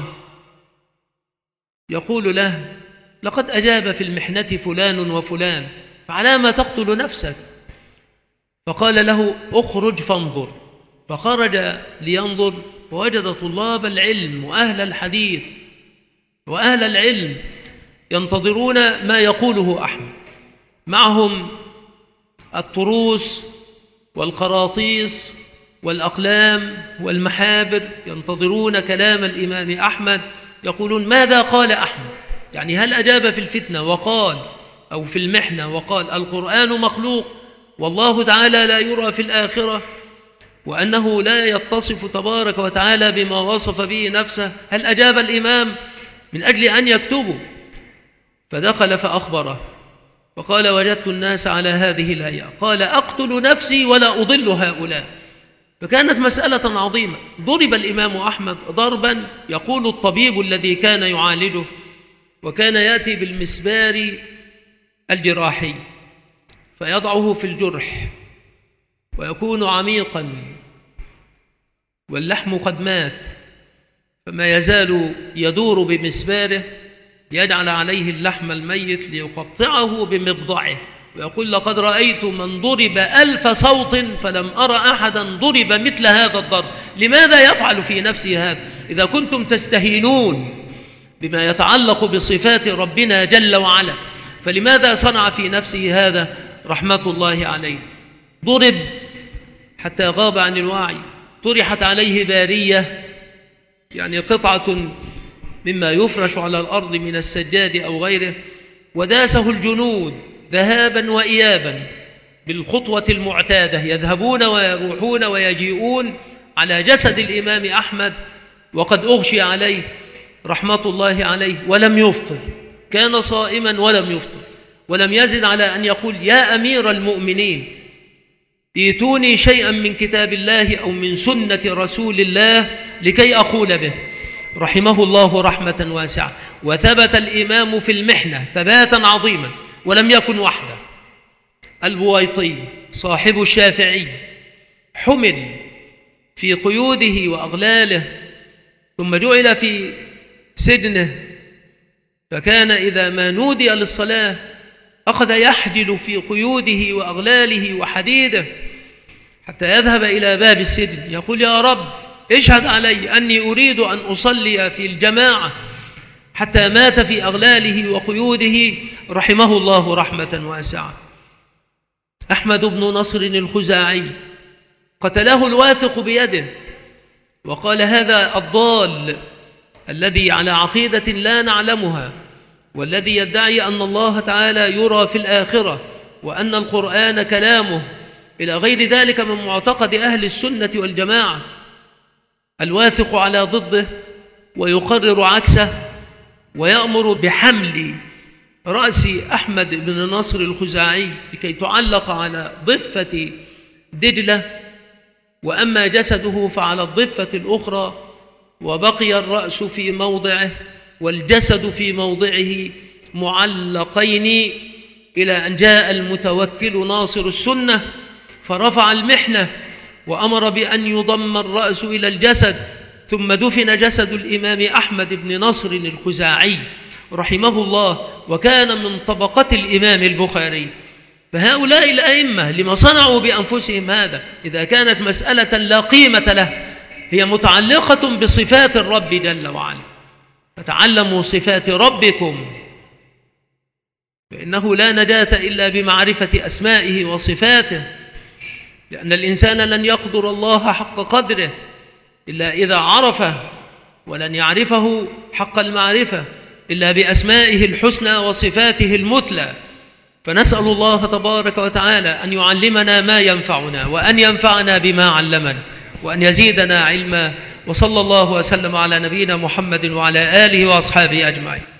يقول له: لقد أجاب في المحنة فلان وفلان، فعلى ما تقتل نفسك؟ فقال له: أخرج فانظر. فخرج لينظر فوجد طلاب العلم وأهل الحديث وأهل العلم ينتظرون ما يقوله أحمد، معهم الطروس والقراطيس والأقلام والمحابر، ينتظرون كلام الإمام أحمد، يقولون: ماذا قال أحمد؟ يعني هل أجاب في الفتنة وقال أو في المحنة وقال القرآن مخلوق والله تعالى لا يرى في الآخرة وأنه لا يتصف تبارك وتعالى بما وصف به نفسه؟ هل أجاب الإمام من أجل أن يكتبه؟ فدخل فأخبره وقال: وجدت الناس على هذه الهيئة، قال: أقتل نفسي ولا أضل هؤلاء. فكانت مسألة عظيمة. ضرب الإمام أحمد ضربا يقول الطبيب الذي كان يعالجه، وكان يأتي بالمسبار الجراحي فيضعه في الجرح ويكون عميقا واللحم قد مات، فما يزال يدور بمسباره ليجعل عليه اللحم الميت ليقطعه بمبضعه، ويقول: لقد رأيت من ضرب ألف صوت فلم أرى أحدا ضرب مثل هذا الضرب. لماذا يفعل في نفسه هذا؟ إذا كنتم تستهينون بما يتعلق بصفات ربنا جل وعلا، فلماذا صنع في نفسه هذا رحمة الله عليه؟ ضرب حتى غاب عن الوعي، طرحت عليه بارية، يعني قطعة مما يفرش على الأرض من السجاد أو غيره، وداسه الجنود ذهابا وإيابا بالخطوة المعتادة، يذهبون ويروحون ويجيئون على جسد الإمام أحمد وقد أغشي عليه رحمة الله عليه ولم يفطر، كان صائما ولم يفطر، ولم يزد على أن يقول: يا أمير المؤمنين ائتوني شيئا من كتاب الله أو من سنة رسول الله لكي أقول به، رحمه الله رحمة واسعة. وثبت الإمام في المحنة ثباتا عظيما، ولم يكن وحده. البويطي صاحب الشافعي حمل في قيوده وأغلاله، ثم جعل في سجنه، فكان إذا ما نودي للصلاة أخذ يحجل في قيوده وأغلاله وحديده حتى يذهب إلى باب السجن يقول: يا رب اشهد علي أني أريد أن أصلي في الجماعة، حتى مات في أغلاله وقيوده رحمه الله رحمة واسعة. أحمد بن نصر الخزاعي قتله الواثق بيده، وقال: هذا الضال الذي على عقيدة لا نعلمها، والذي يدعي أن الله تعالى يرى في الآخرة وأن القرآن كلامه، إلى غير ذلك من معتقد أهل السنة والجماعة. الواثق على ضده ويقرر عكسه، ويأمر بحمل رأس أحمد بن نصر الخزاعي لكي تعلق على ضفة دجلة، وأما جسده فعلى الضفة الأخرى، وبقي الرأس في موضعه والجسد في موضعه معلقين، إلى أن جاء المتوكل ناصر السنة فرفع المحنة وأمر بأن يضم الرأس إلى الجسد، ثم دفن جسد الإمام أحمد بن نصر الخزاعي رحمه الله، وكان من طبقة الإمام البخاري. فهؤلاء الأئمة لما صنعوا بأنفسهم هذا، إذا كانت مسألة لا قيمة له هي متعلقة بصفات الرب جل وعلا، فتعلموا صفات ربكم، فإنه لا نجاة إلا بمعرفة أسمائه وصفاته، لأن الإنسان لن يقدر الله حق قدره إلا إذا عرفه، ولن يعرفه حق المعرفة إلا بأسمائه الحسنى وصفاته المثلى. فنسأل الله تبارك وتعالى أن يعلمنا ما ينفعنا، وأن ينفعنا بما علمنا، وأن يزيدنا علما. وصلى الله وسلم على نبينا محمد وعلى آله وأصحابه أجمعين.